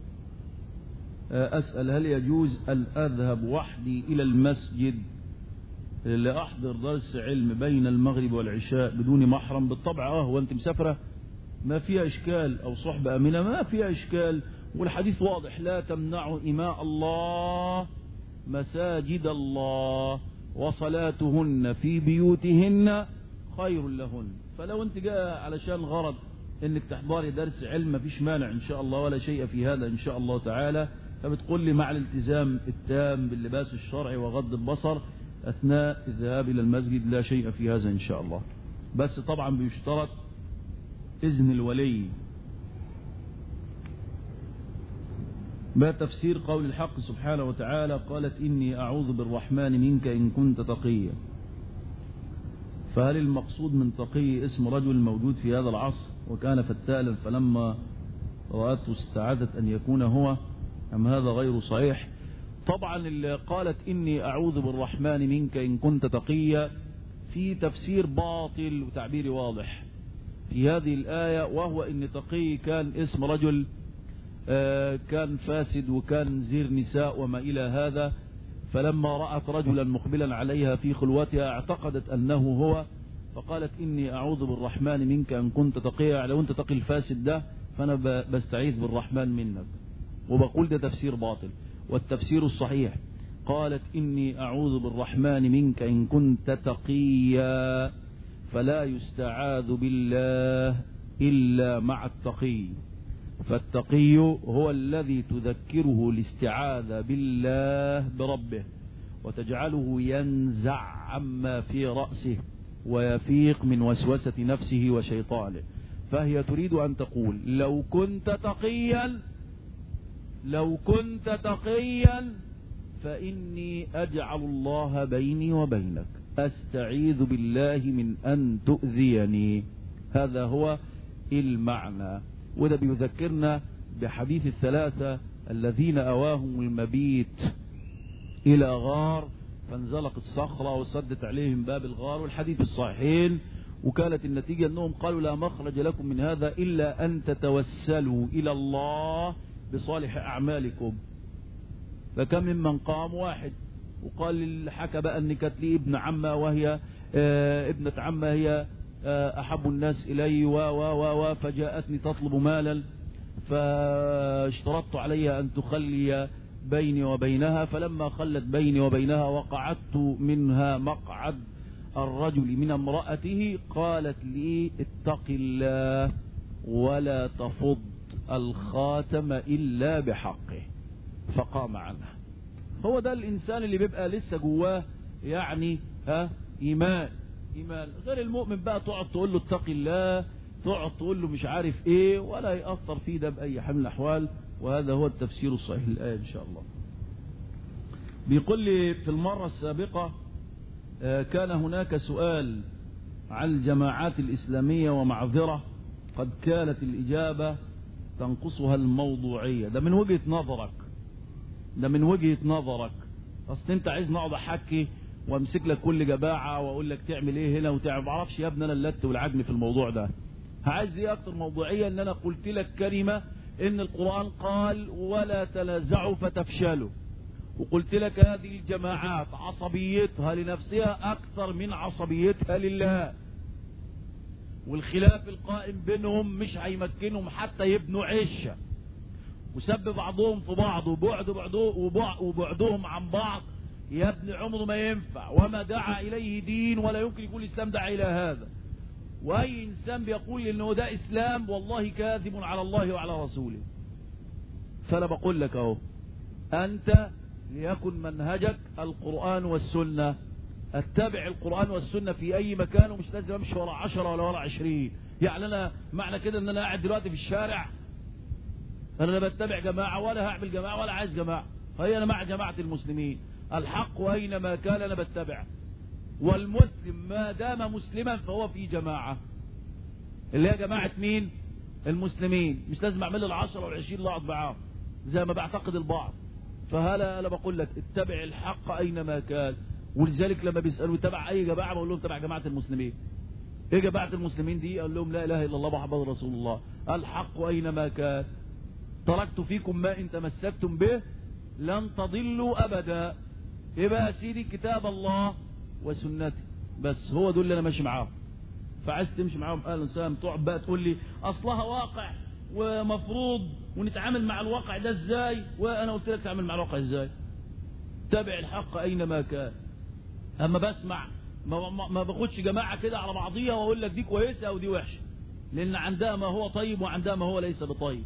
أسأل هل يجوز أن أذهب وحدي إلى المسجد لأحضر درس علم بين المغرب والعشاء بدون محرم؟ بالطبع اه، وانت مسافرة ما فيها إشكال، أو صحبة أمينة ما فيها إشكال، والحديث واضح: لا تمنعوا إماء الله مساجد الله وصلاتهن في بيوتهن خير لهن. فلو انت جاء علشان غرض انك تحضري درس علم ما فيش مانع ان شاء الله، ولا شيء في هذا ان شاء الله تعالى. فبتقول لي مع الالتزام التام باللباس الشرعي وغض البصر اثناء الذهاب الى المسجد لا شيء في هذا ان شاء الله، بس طبعا بيشترط إذن الولي. ما تفسير قول الحق سبحانه وتعالى قالت إني أعوذ بالرحمن منك إن كنت تقيا؟ فهل المقصود من تقي اسم رجل موجود في هذا العصر وكان فتالا فلما رأته استعادت أن يكون هو، أم هذا غير صحيح؟ طبعا اللي قالت إني أعوذ بالرحمن منك إن كنت تقيا في تفسير باطل وتعبير واضح في هذه الآية، وهو إن تقي كان اسم رجل كان فاسد وكان زير نساء وما إلى هذا، فلما رأت رجلا مقبلا عليها في خلوتها اعتقدت أنه هو، فقالت إني أعوذ بالرحمن منك إن كنت تقيا، لو أنت تقي الفاسد ده فأنا بستعيذ بالرحمن منك، وبقول ده تفسير باطل. والتفسير الصحيح قالت إني أعوذ بالرحمن منك إن كنت تقيا، فلا يستعاذ بالله إلا مع التقي، فالتقي هو الذي تذكره الاستعاذة بالله بربه وتجعله ينزع عما في رأسه ويفيق من وسوسة نفسه وشيطانه. فهي تريد أن تقول لو كنت تقيا لو كنت تقيا فإني أجعل الله بيني وبينك، أستعيذ بالله من أن تؤذيني. هذا هو المعنى. وده بيذكرنا بحديث الثلاثة الذين أواهم المبيت إلى غار فانزلقت الصخرة وسدت عليهم باب الغار، والحديث الصحيحين، وكانت النتيجة أنهم قالوا لا مخرج لكم من هذا إلا أن تتوسلوا إلى الله بصالح أعمالكم. فكم ممن قام واحد وقال حكى بقى أن كانت لي ابن عمة وهي آه ابنة عمة هي آه أحب الناس إلي و و و فجاءتني تطلب مالا فاشترطت عليها أن تخلي بيني وبينها، فلما خلت بيني وبينها وقعدت منها مقعد الرجل من امرأته قالت لي اتق الله ولا تفض الخاتم إلا بحقه، فقام عنها. هو ده الإنسان اللي بيبقى لسه جواه يعني ها إيمان إيمان غير المؤمن بقى تقعد تقول له اتق الله، تقعد تقول له مش عارف ايه، ولا يأثر فيه ده بأي حال من الأحوال. وهذا هو التفسير الصحيح للآية إن شاء الله. بيقول لي في المرة السابقة كان هناك سؤال عن الجماعات الإسلامية ومعذرة قد كانت الإجابة تنقصها الموضوعية. ده من وجهة نظرك ده من وجهة نظرك أصل أنت عايز نقعد أحكي وامسك لك كل جباعة وأقول لك تعمل إيه هنا وتعمل، ما اعرفش يا ابني أنا اللت والعجن في الموضوع ده. عايز إيه أكتر موضوعية؟ إن أنا قلت لك كلمة إن القرآن قال ولا تنازعوا فتفشلوا، وقلت لك هذه الجماعات عصبيتها لنفسها أكثر من عصبيتها لله، والخلاف القائم بينهم مش هيمكنهم حتى يبنوا عشة، وسب بعضهم في بعض وبعد وبعدهم عن بعض يا ابن عمره ما ينفع، وما دعا إليه دين ولا يمكن يقول الإسلام دعا إلى هذا. وأي إنسان بيقول إنه ده إسلام والله كاذب على الله وعلى رسوله. فأنا بقول لك أهو، أنت ليكن منهجك القرآن والسنة، اتبع القرآن والسنة في اي مكان، ومش لازم امشي ورا عشرة ولا ورا عشرين. يعني انا معنى كده ان انا قاعد دلوقتي في الشارع انا لا بتبع جماعة ولا هعمل جماعة ولا عايز جماعة، هي انا مع جماعة المسلمين. الحق اينما كان انا بتبع، والمسلم ما دام مسلما فهو في جماعة، اللي هي جماعة مين؟ المسلمين. مش لازم اعمل العشرة والعشرين اللي اقعد معاهم زي ما بعتقد البعض. فهلا انا بقول لك اتبع الحق اينما كان. ولذلك لما بيسالوا تبع اي جماعه بقول لهم تبع جماعه المسلمين. ايه جماعه المسلمين دي؟ اقول لهم لا اله الا الله محمد رسول الله. الحق اينما كان. تركت فيكم ما ان تمسكتم به لن تضلوا ابدا. يبقى يا سيدي كتاب الله وسنتي بس، هو دول اللي انا ماشي معاهم. فعايز تمشي معاهم اهلا وسهلا، تقعد بقى تقول لي اصلها واقع ومفروض ونتعامل مع الواقع ده ازاي، وانا قلت لك تعامل مع الواقع ازاي. تابع الحق اينما كان. اما بسمع ما, ما, ما باخدش جماعه كده على بعضيها واقول لك دي كويسه او دي وحشه، لان عندها ما هو طيب وعندها ما هو ليس بطيب.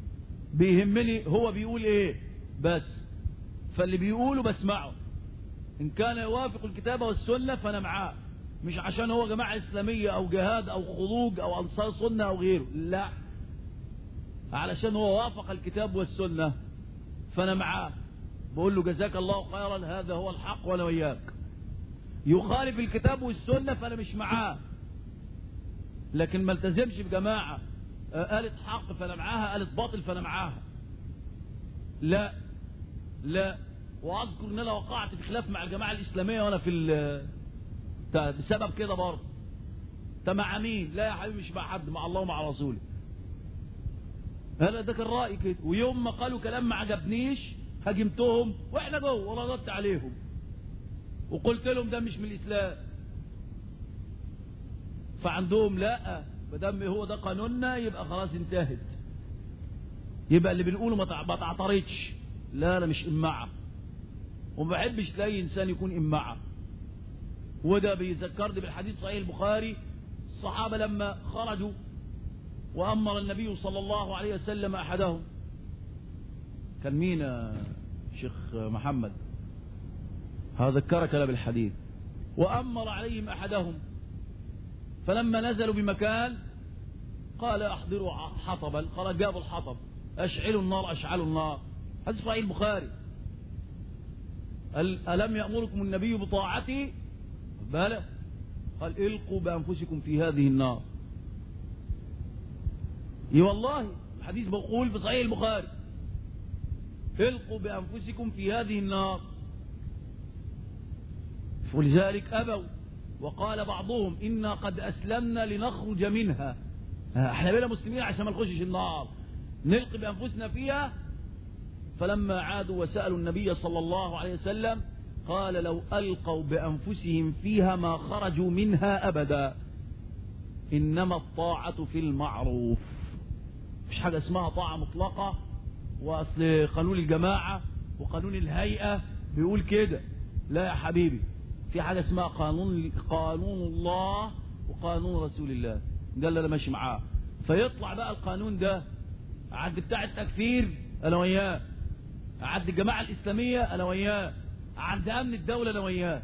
بيهمني هو بيقول ايه بس، فاللي بيقوله بسمعه، ان كان يوافق الكتاب والسنه فانا معاه، مش عشان هو جماعه اسلاميه او جهاد او خروج او انصار سنه او غيره، لا، علشان هو وافق الكتاب والسنه فانا معاه. بقول له جزاك الله خيرا، هذا هو الحق وانا وياك. يخالف الكتاب والسنه فانا مش معاه، لكن ما التزمش بجماعه قالت حق فانا معاها، قالت باطل فانا معاها، لا لا. واذكر ان انا وقعت في خلاف مع الجماعه الاسلاميه وانا في بسبب كده برضه. انت مع مين؟ لا يا حبيبي مش مع حد، مع الله ومع رسوله. هذا ده كان رايي كده. ويوم ما قالوا كلام ما عجبنيش هاجمتهم واحنا جوه ورددت عليهم وقلت لهم ده مش من الاسلام. فعندهم لا، ما دام هو ده قانوننا يبقى خلاص انتهت، يبقى اللي بنقوله ما تعترضش. لا انا مش امعه، وما بحبش تلاقي انسان يكون امعه. وده بيذكرني بالحديث صحيح البخاري، الصحابه لما خرجوا وامر النبي صلى الله عليه وسلم احدهم، كان مين يا شيخ محمد؟ هذكرك انا بالحديث. وامر عليهم احدهم، فلما نزلوا بمكان قال احضروا حطبا، قال جابوا الحطب، اشعلوا النار اشعلوا النار. حديث صحيح البخاري. ألم يأمركم النبي بطاعتي؟ بلى. قال القوا بأنفسكم في هذه النار. اي والله الحديث بقول في صحيح البخاري، القوا بأنفسكم في هذه النار. ولذلك أبوا، وقال بعضهم إنا قد أسلمنا لنخرج منها. احنا بينا مسلمين عشان ما نخشش النار، نلقي بأنفسنا فيها. فلما عادوا وسألوا النبي صلى الله عليه وسلم قال لو ألقوا بأنفسهم فيها ما خرجوا منها أبدا، إنما الطاعة في المعروف. مش حاجة اسمها طاعة مطلقة، وأصل قانون الجماعة وقانون الهيئة بيقول كده. لا يا حبيبي، في حاجة اسمها قانون قانون الله وقانون رسول الله، ده اللي أنا ماشي معاه. فيطلع بقى القانون ده عند بتاع التكفير أنا وياه، عند الجماعة الإسلامية أنا وياه، عند أمن الدولة أنا وياه.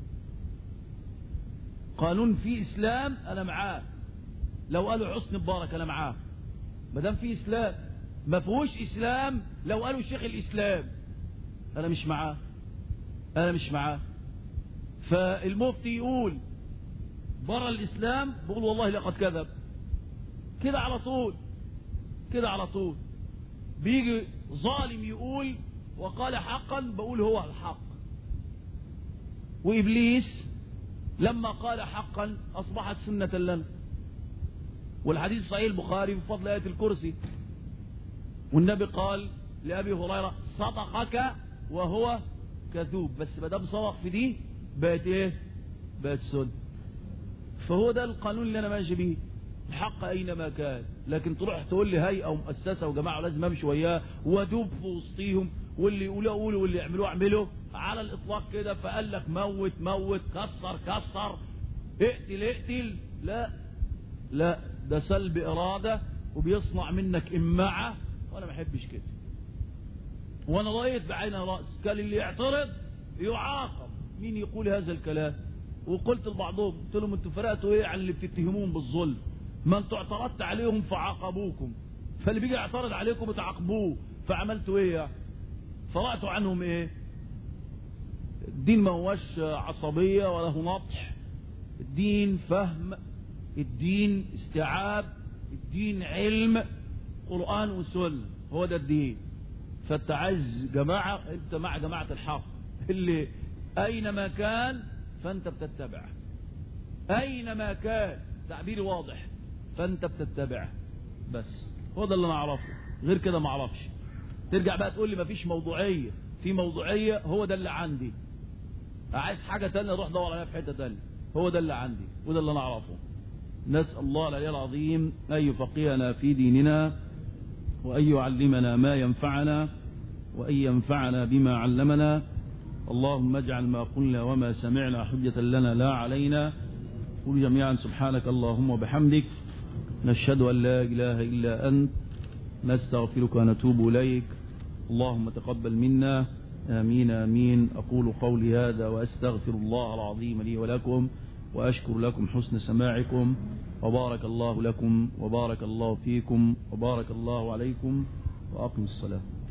قانون فيه إسلام أنا معاه، لو قالوا حسني مبارك أنا معاه ما دام فيه إسلام. ما فيهوش إسلام لو قالوا شيخ الإسلام أنا مش معاه، أنا مش معاه. فالمفتي يقول برا الإسلام بقول والله لقد كذب، كده على طول، كده على طول. بيجي ظالم يقول وقال حقا بقول هو الحق. وإبليس لما قال حقا أصبحت سنة لنا. والحديث صحيح البخاري بفضل آية الكرسي، والنبي قال لأبي هريرة صدقك وهو كذوب، بس ما دام صدق في دي بقت ايه؟ بقت سنة. فهو ده القانون اللي انا ماشي بيه، الحق اينما كان. لكن تروح تقول لي هيئه ومؤسسه وجماعه لازم امشي وياه وادوب في وسطيهم، واللي يقولوا قولوا واللي يعملوه اعملوا على الاطلاق كده. فقال لك موت موت، كسر كسر، اقتل اقتل، لا لا، ده سلب اراده وبيصنع منك امعه، وانا ما احبش كده. وانا رايت بعين راس، قال اللي يعترض يعاقب. مين يقول هذا الكلام؟ وقلت لبعضهم قلت لهم انتوا فرقتوا ايه عن اللي بتتهمون بالظلم؟ ما انتوا اعترضت عليهم فعاقبوكم، فاللي بيجي يعترض عليكم بتعاقبوه، فعملتوا ايه يعني؟ فرقتوا عنهم ايه؟ الدين ما هوش عصبية ولا هو نطح، الدين فهم، الدين استيعاب، الدين علم، قرآن وسنة، هو ده الدين. فانت عايز جماعة، انت مع جماعة الحق اللي اينما كان فانت بتتبعه، اينما كان، تعبيري واضح، فانت بتتبعه بس. هو ده اللي انا اعرفه، غير كده ما اعرفش. ترجع بقى تقول لي ما فيش موضوعية، في موضوعية، هو ده اللي عندي. عايز حاجة تانية روح دور عليها في حتة تانية، هو ده اللي عندي وده اللي انا اعرفه. نسأل الله العلي العظيم أن يفقهنا في ديننا، وأن يعلمنا ما ينفعنا، وأن ينفعنا بما علمنا. اللهم اجعل ما قلنا وما سمعنا حجة لنا لا علينا. قل جميعا سبحانك اللهم وبحمدك، نشهد أن لا إله إلا أنت، نستغفرك ونتوب إليك. اللهم تقبل منا، آمين آمين. أقول قولي هذا وأستغفر الله العظيم لي ولكم، وأشكر لكم حسن سماعكم، وبارك الله لكم وبارك الله فيكم وبارك الله عليكم، وأقم الصلاة.